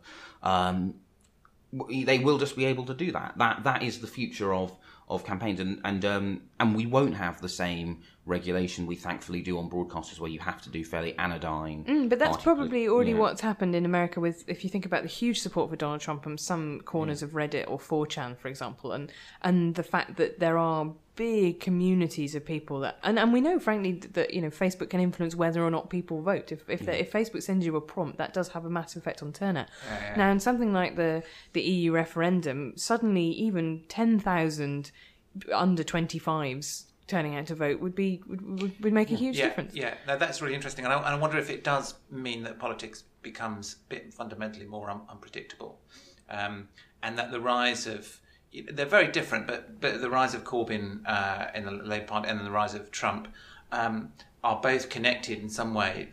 They will just be able to do that. That is the future of campaigns, and we won't have the same regulation we thankfully do on broadcasters, where you have to do fairly anodyne. But that's probably already what's happened in America with, if you think about the huge support for Donald Trump and some corners of Reddit or 4chan, for example, and the fact that there are big communities of people that, and we know, frankly, that Facebook can influence whether or not people vote. If Facebook sends you a prompt, that does have a massive effect on turnout. Now, in something like the EU referendum, suddenly even 10,000 under 25s turning out to vote would make a huge difference. Yeah, no, that's really interesting, and I wonder if it does mean that politics becomes a bit fundamentally more unpredictable, and that the rise of, they're very different, but the rise of Corbyn in the Labour Party and the rise of Trump are both connected in some way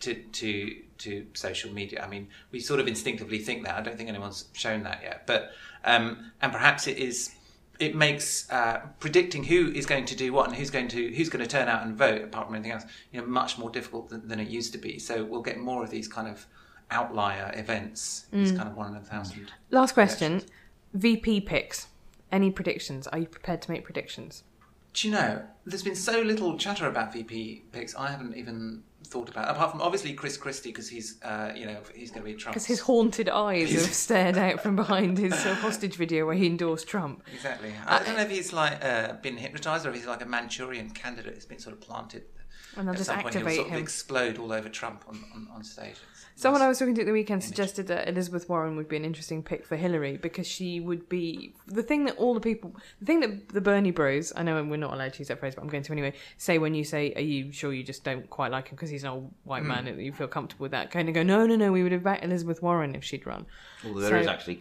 to social media. I mean, we sort of instinctively think that. I don't think anyone's shown that yet, but and perhaps it makes predicting who is going to do what and who's going to turn out and vote, apart from anything else, much more difficult than it used to be. So we'll get more of these kind of outlier events. It's kind of 1 in 1,000. Last question: VP picks. Any predictions? Are you prepared to make predictions? Do you know, there's been so little chatter about VP picks, I haven't even thought about it. Apart from, obviously, Chris Christie, because he's going to be Trump. Because his haunted eyes have stared out from behind his hostage video where he endorsed Trump. Exactly. I don't know if he's been hypnotised or if he's like a Manchurian candidate who's been sort of planted. And they'll just activate him. He'll sort of explode all over Trump on stage. Someone I was talking to at the weekend suggested that Elizabeth Warren would be an interesting pick for Hillary, because she would be the thing that the Bernie bros, I know we're not allowed to use that phrase, but I'm going to anyway, say when you say, are you sure you just don't quite like him because he's an old white man and you feel comfortable with that, kind of go, no, we would have backed Elizabeth Warren if she'd run. Although there is actually,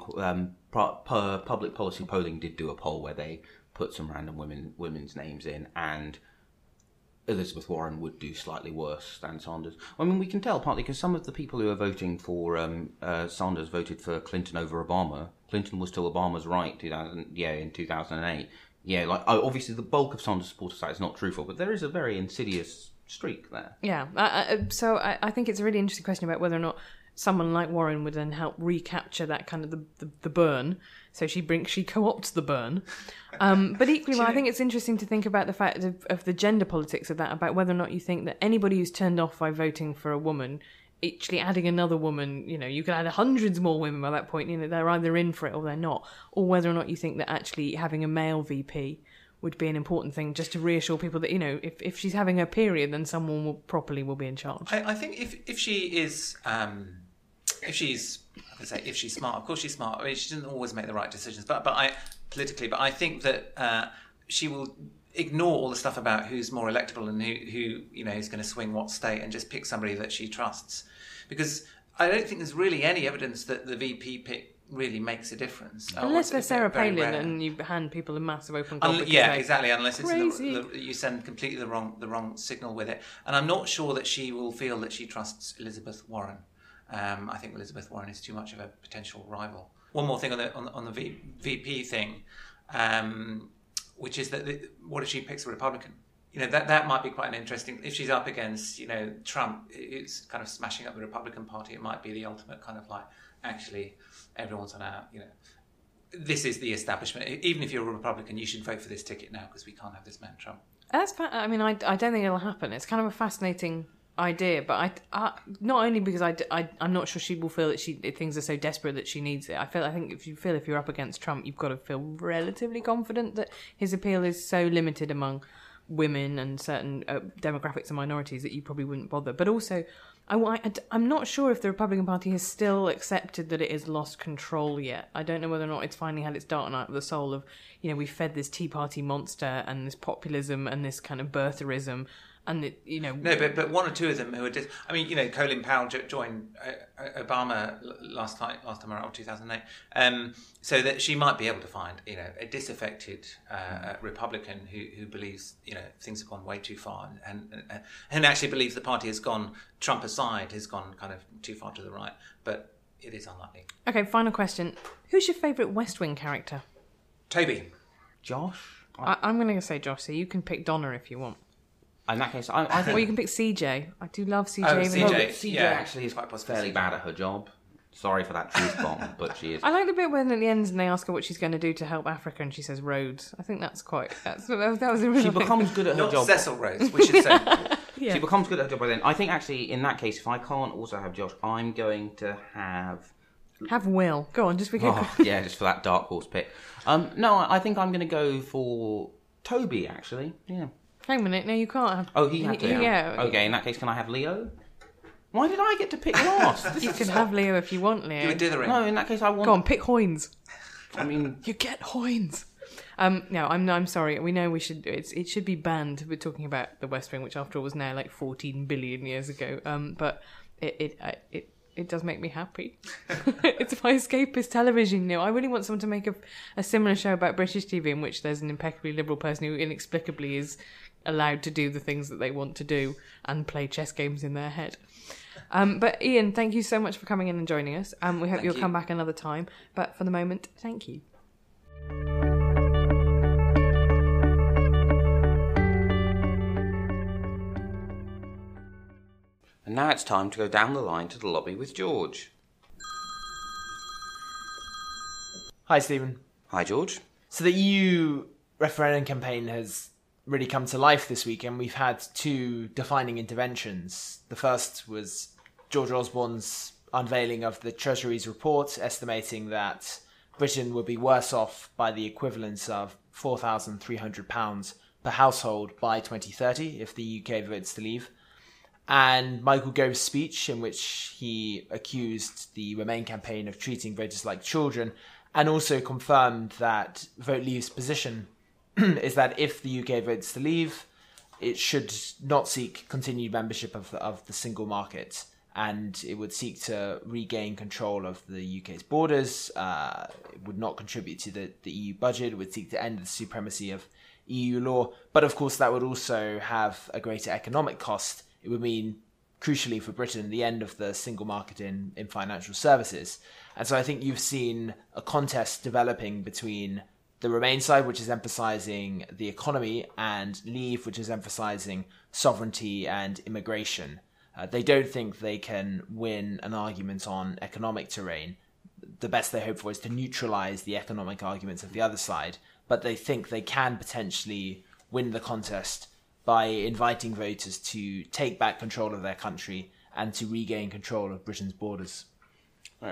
public policy polling did do a poll where they put some random women's names in, and Elizabeth Warren would do slightly worse than Sanders. I mean, we can tell partly because some of the people who are voting for Sanders voted for Clinton over Obama. Clinton was still Obama's right in 2008. Yeah, obviously the bulk of Sanders supporters that is not truthful, but there is a very insidious streak there. Yeah, so I think it's a really interesting question about whether or not someone like Warren would then help recapture that kind of the burn. So she co-opts the burn. But equally, I think it's interesting to think about the fact of the gender politics of that, about whether or not you think that anybody who's turned off by voting for a woman, actually adding another woman, you could add hundreds more women by that point, they're either in for it or they're not, or whether or not you think that actually having a male VP would be an important thing just to reassure people that, if she's having her period, then someone will be in charge. I think if she's smart, of course she's smart. I mean, she doesn't always make the right decisions, but I think that she will ignore all the stuff about who's more electable and who is going to swing what state, and just pick somebody that she trusts. Because I don't think there's really any evidence that the VP pick really makes a difference. Unless they're Sarah Palin and you hand people a massive open gob. Exactly. Unless it's crazy. You send completely the wrong signal with it. And I'm not sure that she will feel that she trusts Elizabeth Warren. I think Elizabeth Warren is too much of a potential rival. One more thing on the VP thing, which is that what if she picks a Republican? That might be quite an interesting. If she's up against Trump, it's kind of smashing up the Republican Party. It might be the ultimate kind of like, actually, everyone's on our, this is the establishment. Even if you're a Republican, you should vote for this ticket now because we can't have this man Trump. That's. I mean, I don't think it'll happen. It's kind of a fascinating idea, but I not only because I'm not sure she will feel that things are so desperate that she needs it. I think if you're up against Trump, you've got to feel relatively confident that his appeal is so limited among women and certain demographics and minorities that you probably wouldn't bother. But also, I'm not sure if the Republican Party has still accepted that it has lost control yet. I don't know whether or not it's finally had its dark night of the soul of, we fed this Tea Party monster and this populism and this kind of birtherism. And no, but one or two of them who are Colin Powell joined Obama last time around 2008, so that she might be able to find a disaffected Republican who believes things have gone way too far and actually believes the party has gone Trump aside, has gone kind of too far to the right, but it is unlikely. Okay, final question: who's your favourite West Wing character? Toby. Josh. I'm going to say Josh. So you can pick Donna if you want. In that case, I think... Or you can pick CJ. I do love CJ. CJ actually is quite fairly bad at her job. Sorry for that truth bomb, but she is. I like the bit when at the end and they ask her what she's going to do to help Africa and she says roads. I think that was a really... She becomes good at her Not job. Cecil Rhodes, we should say. Yeah. She becomes good at her job by then. I think actually in that case, if I can't also have Josh, I'm going to have... Have Will. Go on, just because... yeah, just for that dark horse pick. No, I think I'm going to go for Toby, actually. Yeah. Hang a minute, no, you can't have... Oh, he had to. Yeah. Okay, in that case, can I have Leo? Why did I get to pick last? You can have Leo if you want, Leo. You were dithering. No, in that case, I want... Go on, pick Hoynes. I mean... You get Hoynes. No, I'm sorry. We know we should... It should be banned. We're talking about the West Wing, which after all was now like 14 billion years ago. But it does make me happy. It's my escapist television. I really want someone to make a similar show about British TV in which there's an impeccably liberal person who inexplicably is allowed to do the things that they want to do and play chess games in their head. But Ian, thank you so much for coming in and joining us. We hope you'll come back another time. But for the moment, thank you. And now it's time to go down the line to the lobby with George. Hi, Stephen. Hi, George. So the EU referendum campaign has really come to life this week, and we've had two defining interventions. The first was George Osborne's unveiling of the Treasury's report, estimating that Britain would be worse off by the equivalent of £4,300 per household by 2030 if the UK votes to leave. And Michael Gove's speech, in which he accused the Remain campaign of treating voters like children, and also confirmed that Vote Leave's position is that if the UK votes to leave, it should not seek continued membership of the single market, and it would seek to regain control of the UK's borders. It would not contribute to the EU budget. It would seek to end the supremacy of EU law. But of course, that would also have a greater economic cost. It would mean, crucially for Britain, the end of the single market in financial services. And so I think you've seen a contest developing between the Remain side, which is emphasising the economy, and Leave, which is emphasising sovereignty and immigration. They don't think they can win an argument on economic terrain. The best they hope for is to neutralise the economic arguments of the other side, but they think they can potentially win the contest by inviting voters to take back control of their country and to regain control of Britain's borders. Right.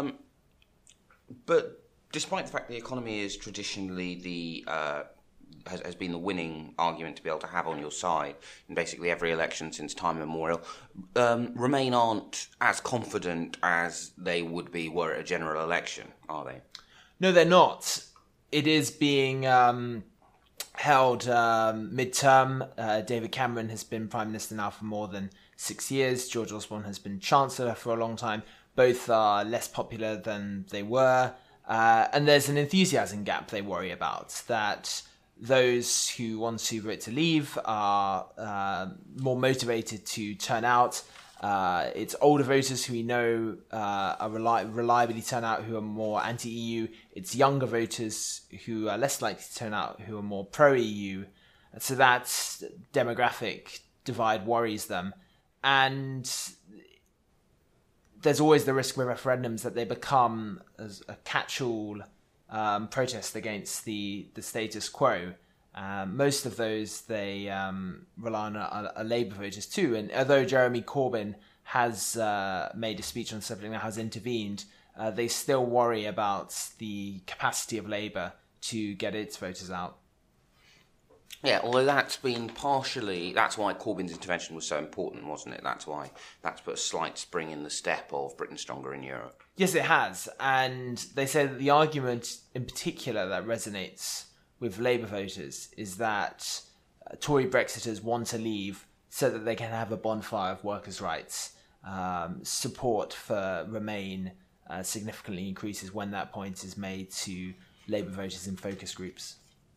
But despite the fact the economy is traditionally has been the winning argument to be able to have on your side in basically every election since time immemorial, Remain aren't as confident as they would be were it a general election, are they? No, they're not. It is being held midterm. David Cameron has been Prime Minister now for more than 6 years. George Osborne has been Chancellor for a long time. Both are less popular than they were. And there's an enthusiasm gap they worry about, that those who want to vote to leave are more motivated to turn out. It's older voters who we know are reliably turn out who are more anti-EU. It's younger voters who are less likely to turn out who are more pro-EU. So that demographic divide worries them. And there's always the risk with referendums that they become as a catch-all protest against the status quo. Most of those, they rely on Labour voters too. And although Jeremy Corbyn has made a speech on the subject and has intervened, they still worry about the capacity of Labour to get its voters out. Yeah, although that's why Corbyn's intervention was so important, wasn't it? That's put a slight spring in the step of Britain Stronger in Europe. Yes, it has. And they say that the argument in particular that resonates with Labour voters is that Tory Brexiters want to leave so that they can have a bonfire of workers' rights. Support for Remain significantly increases when that point is made to Labour voters in focus groups.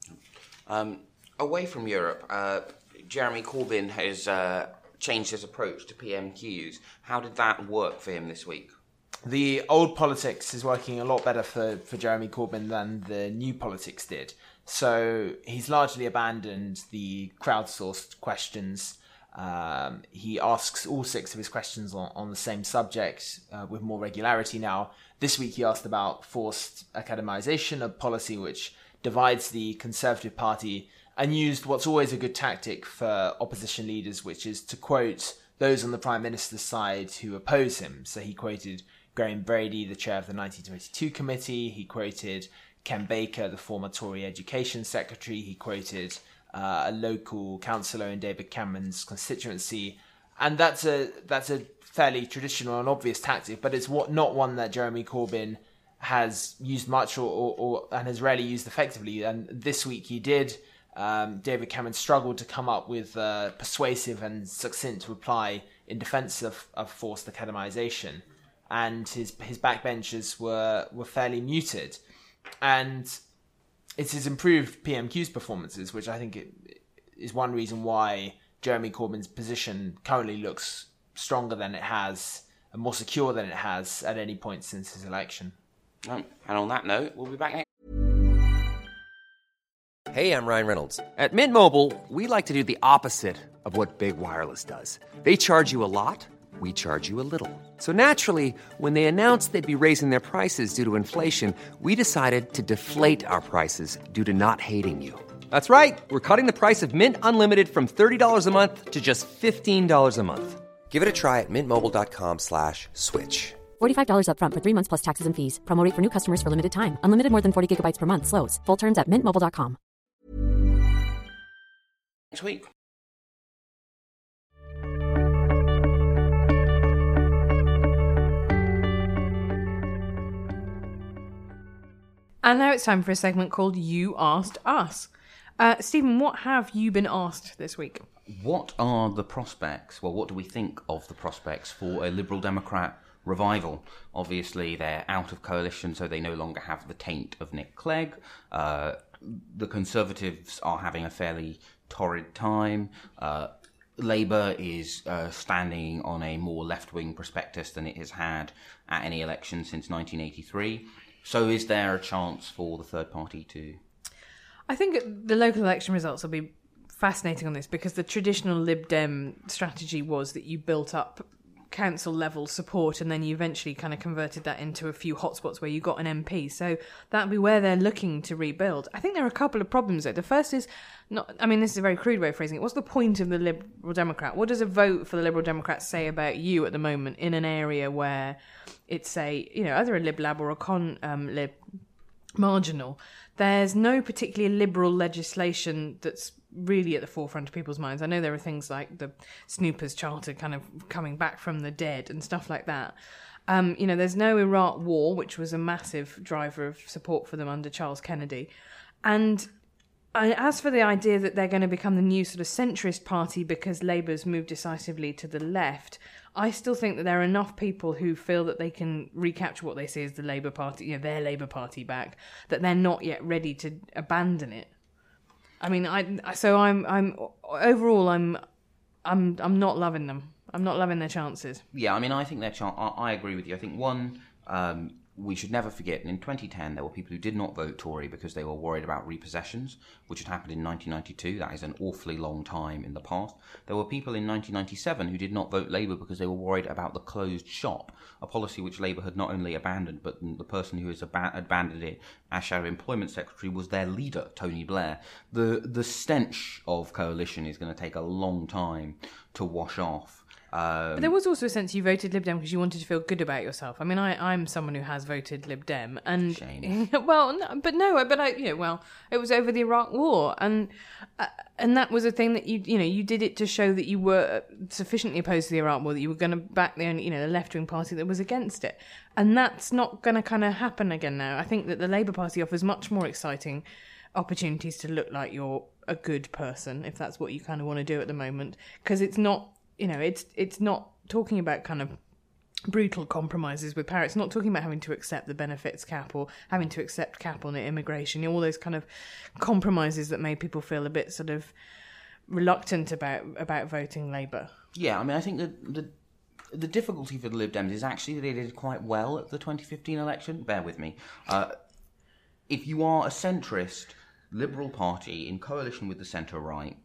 Away from Europe, Jeremy Corbyn has changed his approach to PMQs. How did that work for him this week? The old politics is working a lot better for Jeremy Corbyn than the new politics did. So he's largely abandoned the crowdsourced questions. He asks all 6 of his questions on the same subject with more regularity now. This week he asked about forced academisation, a policy which divides the Conservative Party, and used what's always a good tactic for opposition leaders, which is to quote those on the Prime Minister's side who oppose him. So he quoted Graham Brady, the chair of the 1922 committee. He quoted Ken Baker, the former Tory Education Secretary. He quoted a local councillor in David Cameron's constituency. And that's a fairly traditional and obvious tactic, but it's not one that Jeremy Corbyn has used much or and has rarely used effectively. And this week he did. David Cameron struggled to come up with a persuasive and succinct reply in defence of forced academisation, and his backbenchers were fairly muted. And it's his improved PMQ's performances, which I think is one reason why Jeremy Corbyn's position currently looks stronger than it has and more secure than it has at any point since his election. And on that note, we'll be back next. Hey, I'm Ryan Reynolds. At Mint Mobile, we like to do the opposite of what Big Wireless does. They charge you a lot, we charge you a little. So naturally, when they announced they'd be raising their prices due to inflation, we decided to deflate our prices due to not hating you. That's right. We're cutting the price of Mint Unlimited from $30 a month to just $15 a month. Give it a try at mintmobile.com/switch. $45 up front for 3 months plus taxes and fees. Promo rate for new customers for limited time. Unlimited more than 40 gigabytes per month. Slows full terms at mintmobile.com. Next week. And now it's time for a segment called You Asked Us. Stephen, what have you been asked this week? What are the prospects? Well, what do we think of the prospects for a Liberal Democrat revival? Obviously, they're out of coalition, so they no longer have the taint of Nick Clegg. The Conservatives are having a fairly torrid time. Labour is standing on a more left-wing prospectus than it has had at any election since 1983. So is there a chance for the third party to... I think the local election results will be fascinating on this because the traditional Lib Dem strategy was that you built up council level support and then you eventually kind of converted that into a few hotspots where you got an MP. So that'd be where they're looking to rebuild. I think there are a couple of problems though. The first is not, I mean, this is a very crude way of phrasing it. What's the point of the Liberal Democrat? What does a vote for the Liberal Democrats say about you at the moment in an area where it's either a Lib Lab or a Lib marginal? There's no particularly liberal legislation that's really at the forefront of people's minds. I know there are things like the Snoopers Charter kind of coming back from the dead and stuff like that. There's no Iraq War, which was a massive driver of support for them under Charles Kennedy. And as for the idea that they're going to become the new sort of centrist party because Labour's moved decisively to the left, I still think that there are enough people who feel that they can recapture what they see as the Labour Party, their Labour Party back, that they're not yet ready to abandon it. I mean, I'm overall I'm not loving them. I'm not loving their chances. Yeah, I mean, I think I agree with you. I think we should never forget, in 2010, there were people who did not vote Tory because they were worried about repossessions, which had happened in 1992. That is an awfully long time in the past. There were people in 1997 who did not vote Labour because they were worried about the closed shop, a policy which Labour had not only abandoned, but the person who has abandoned it as Shadow Employment Secretary was their leader, Tony Blair. The stench of coalition is going to take a long time to wash off. But there was also a sense you voted Lib Dem because you wanted to feel good about yourself. I mean, I'm someone who has voted Lib Dem, and Shame. it was over the Iraq War, and that was a thing that you did it to show that you were sufficiently opposed to the Iraq War that you were going to back the left wing party that was against it, and that's not going to kind of happen again now. I think that the Labour Party offers much more exciting opportunities to look like you're a good person, if that's what you kind of want to do at the moment, because it's not. It's not talking about kind of brutal compromises with power. It's not talking about having to accept the benefits cap or having to accept cap on immigration. All those kind of compromises that made people feel a bit sort of reluctant about voting Labour. Yeah, I mean, I think that the difficulty for the Lib Dems is actually that they did quite well at the 2015 election. Bear with me. If you are a centrist Liberal Party in coalition with the centre-right,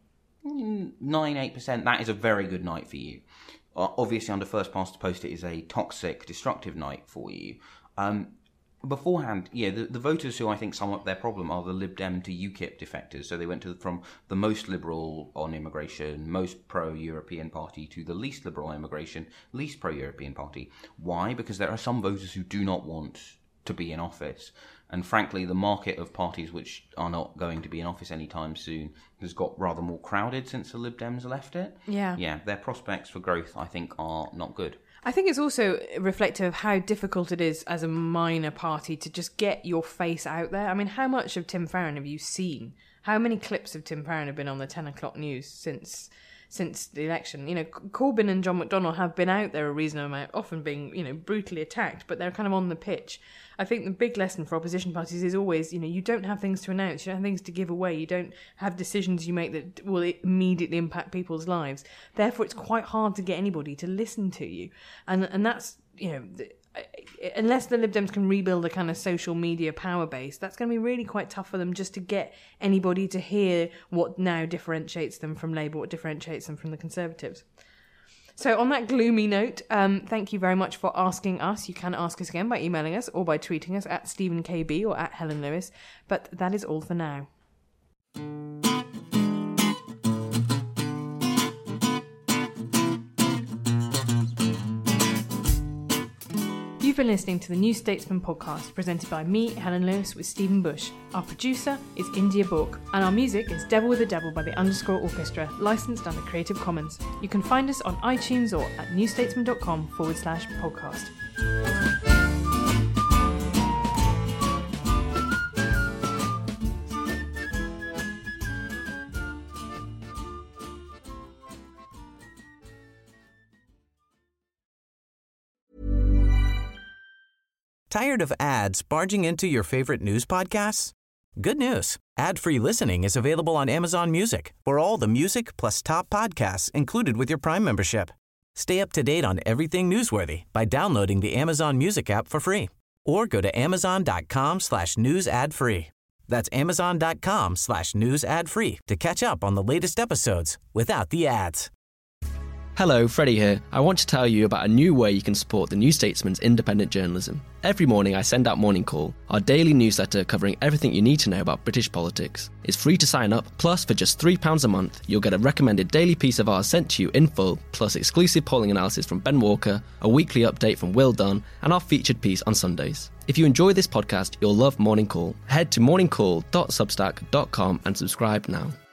9-8%, that is a very good night for you. Obviously, under first past the post, it is a toxic, destructive night for you. Beforehand, the voters who I think sum up their problem are the Lib Dem to UKIP defectors. So they went from the most liberal on immigration, most pro-European party to the least liberal on immigration, least pro-European party. Why? Because there are some voters who do not want to be in office. And frankly, the market of parties which are not going to be in office anytime soon has got rather more crowded since the Lib Dems left it. Yeah, their prospects for growth, I think, are not good. I think it's also reflective of how difficult it is as a minor party to just get your face out there. I mean, how much of Tim Farron have you seen? How many clips of Tim Farron have been on the 10 o'clock news since the election? Corbyn and John McDonnell have been out there a reasonable amount, often being, brutally attacked, but they're kind of on the pitch. I think the big lesson for opposition parties is always, you don't have things to announce, you don't have things to give away, you don't have decisions you make that will immediately impact people's lives. Therefore, it's quite hard to get anybody to listen to you. And that's, unless the Lib Dems can rebuild a kind of social media power base, that's going to be really quite tough for them just to get anybody to hear what now differentiates them from Labour, what differentiates them from the Conservatives. So on that gloomy note, thank you very much for asking us. You can ask us again by emailing us or by tweeting us at StephenKB or at Helen Lewis. But that is all for now. You've been listening to the New Statesman podcast presented by me, Helen Lewis, with Stephen Bush. Our producer is India Book, and our music is Devil with the Devil by the Underscore Orchestra, licensed under Creative Commons. You can find us on iTunes or at newstatesman.com/podcast. Tired of ads barging into your favorite news podcasts? Good news. Ad-free listening is available on Amazon Music for all the music plus top podcasts included with your Prime membership. Stay up to date on everything newsworthy by downloading the Amazon Music app for free or go to amazon.com/news ad free. That's amazon.com/news ad free to catch up on the latest episodes without the ads. Hello, Freddie here. I want to tell you about a new way you can support the New Statesman's independent journalism. Every morning I send out Morning Call, our daily newsletter covering everything you need to know about British politics. It's free to sign up, plus for just £3 a month, you'll get a recommended daily piece of ours sent to you in full, plus exclusive polling analysis from Ben Walker, a weekly update from Will Dunn, and our featured piece on Sundays. If you enjoy this podcast, you'll love Morning Call. Head to morningcall.substack.com and subscribe now.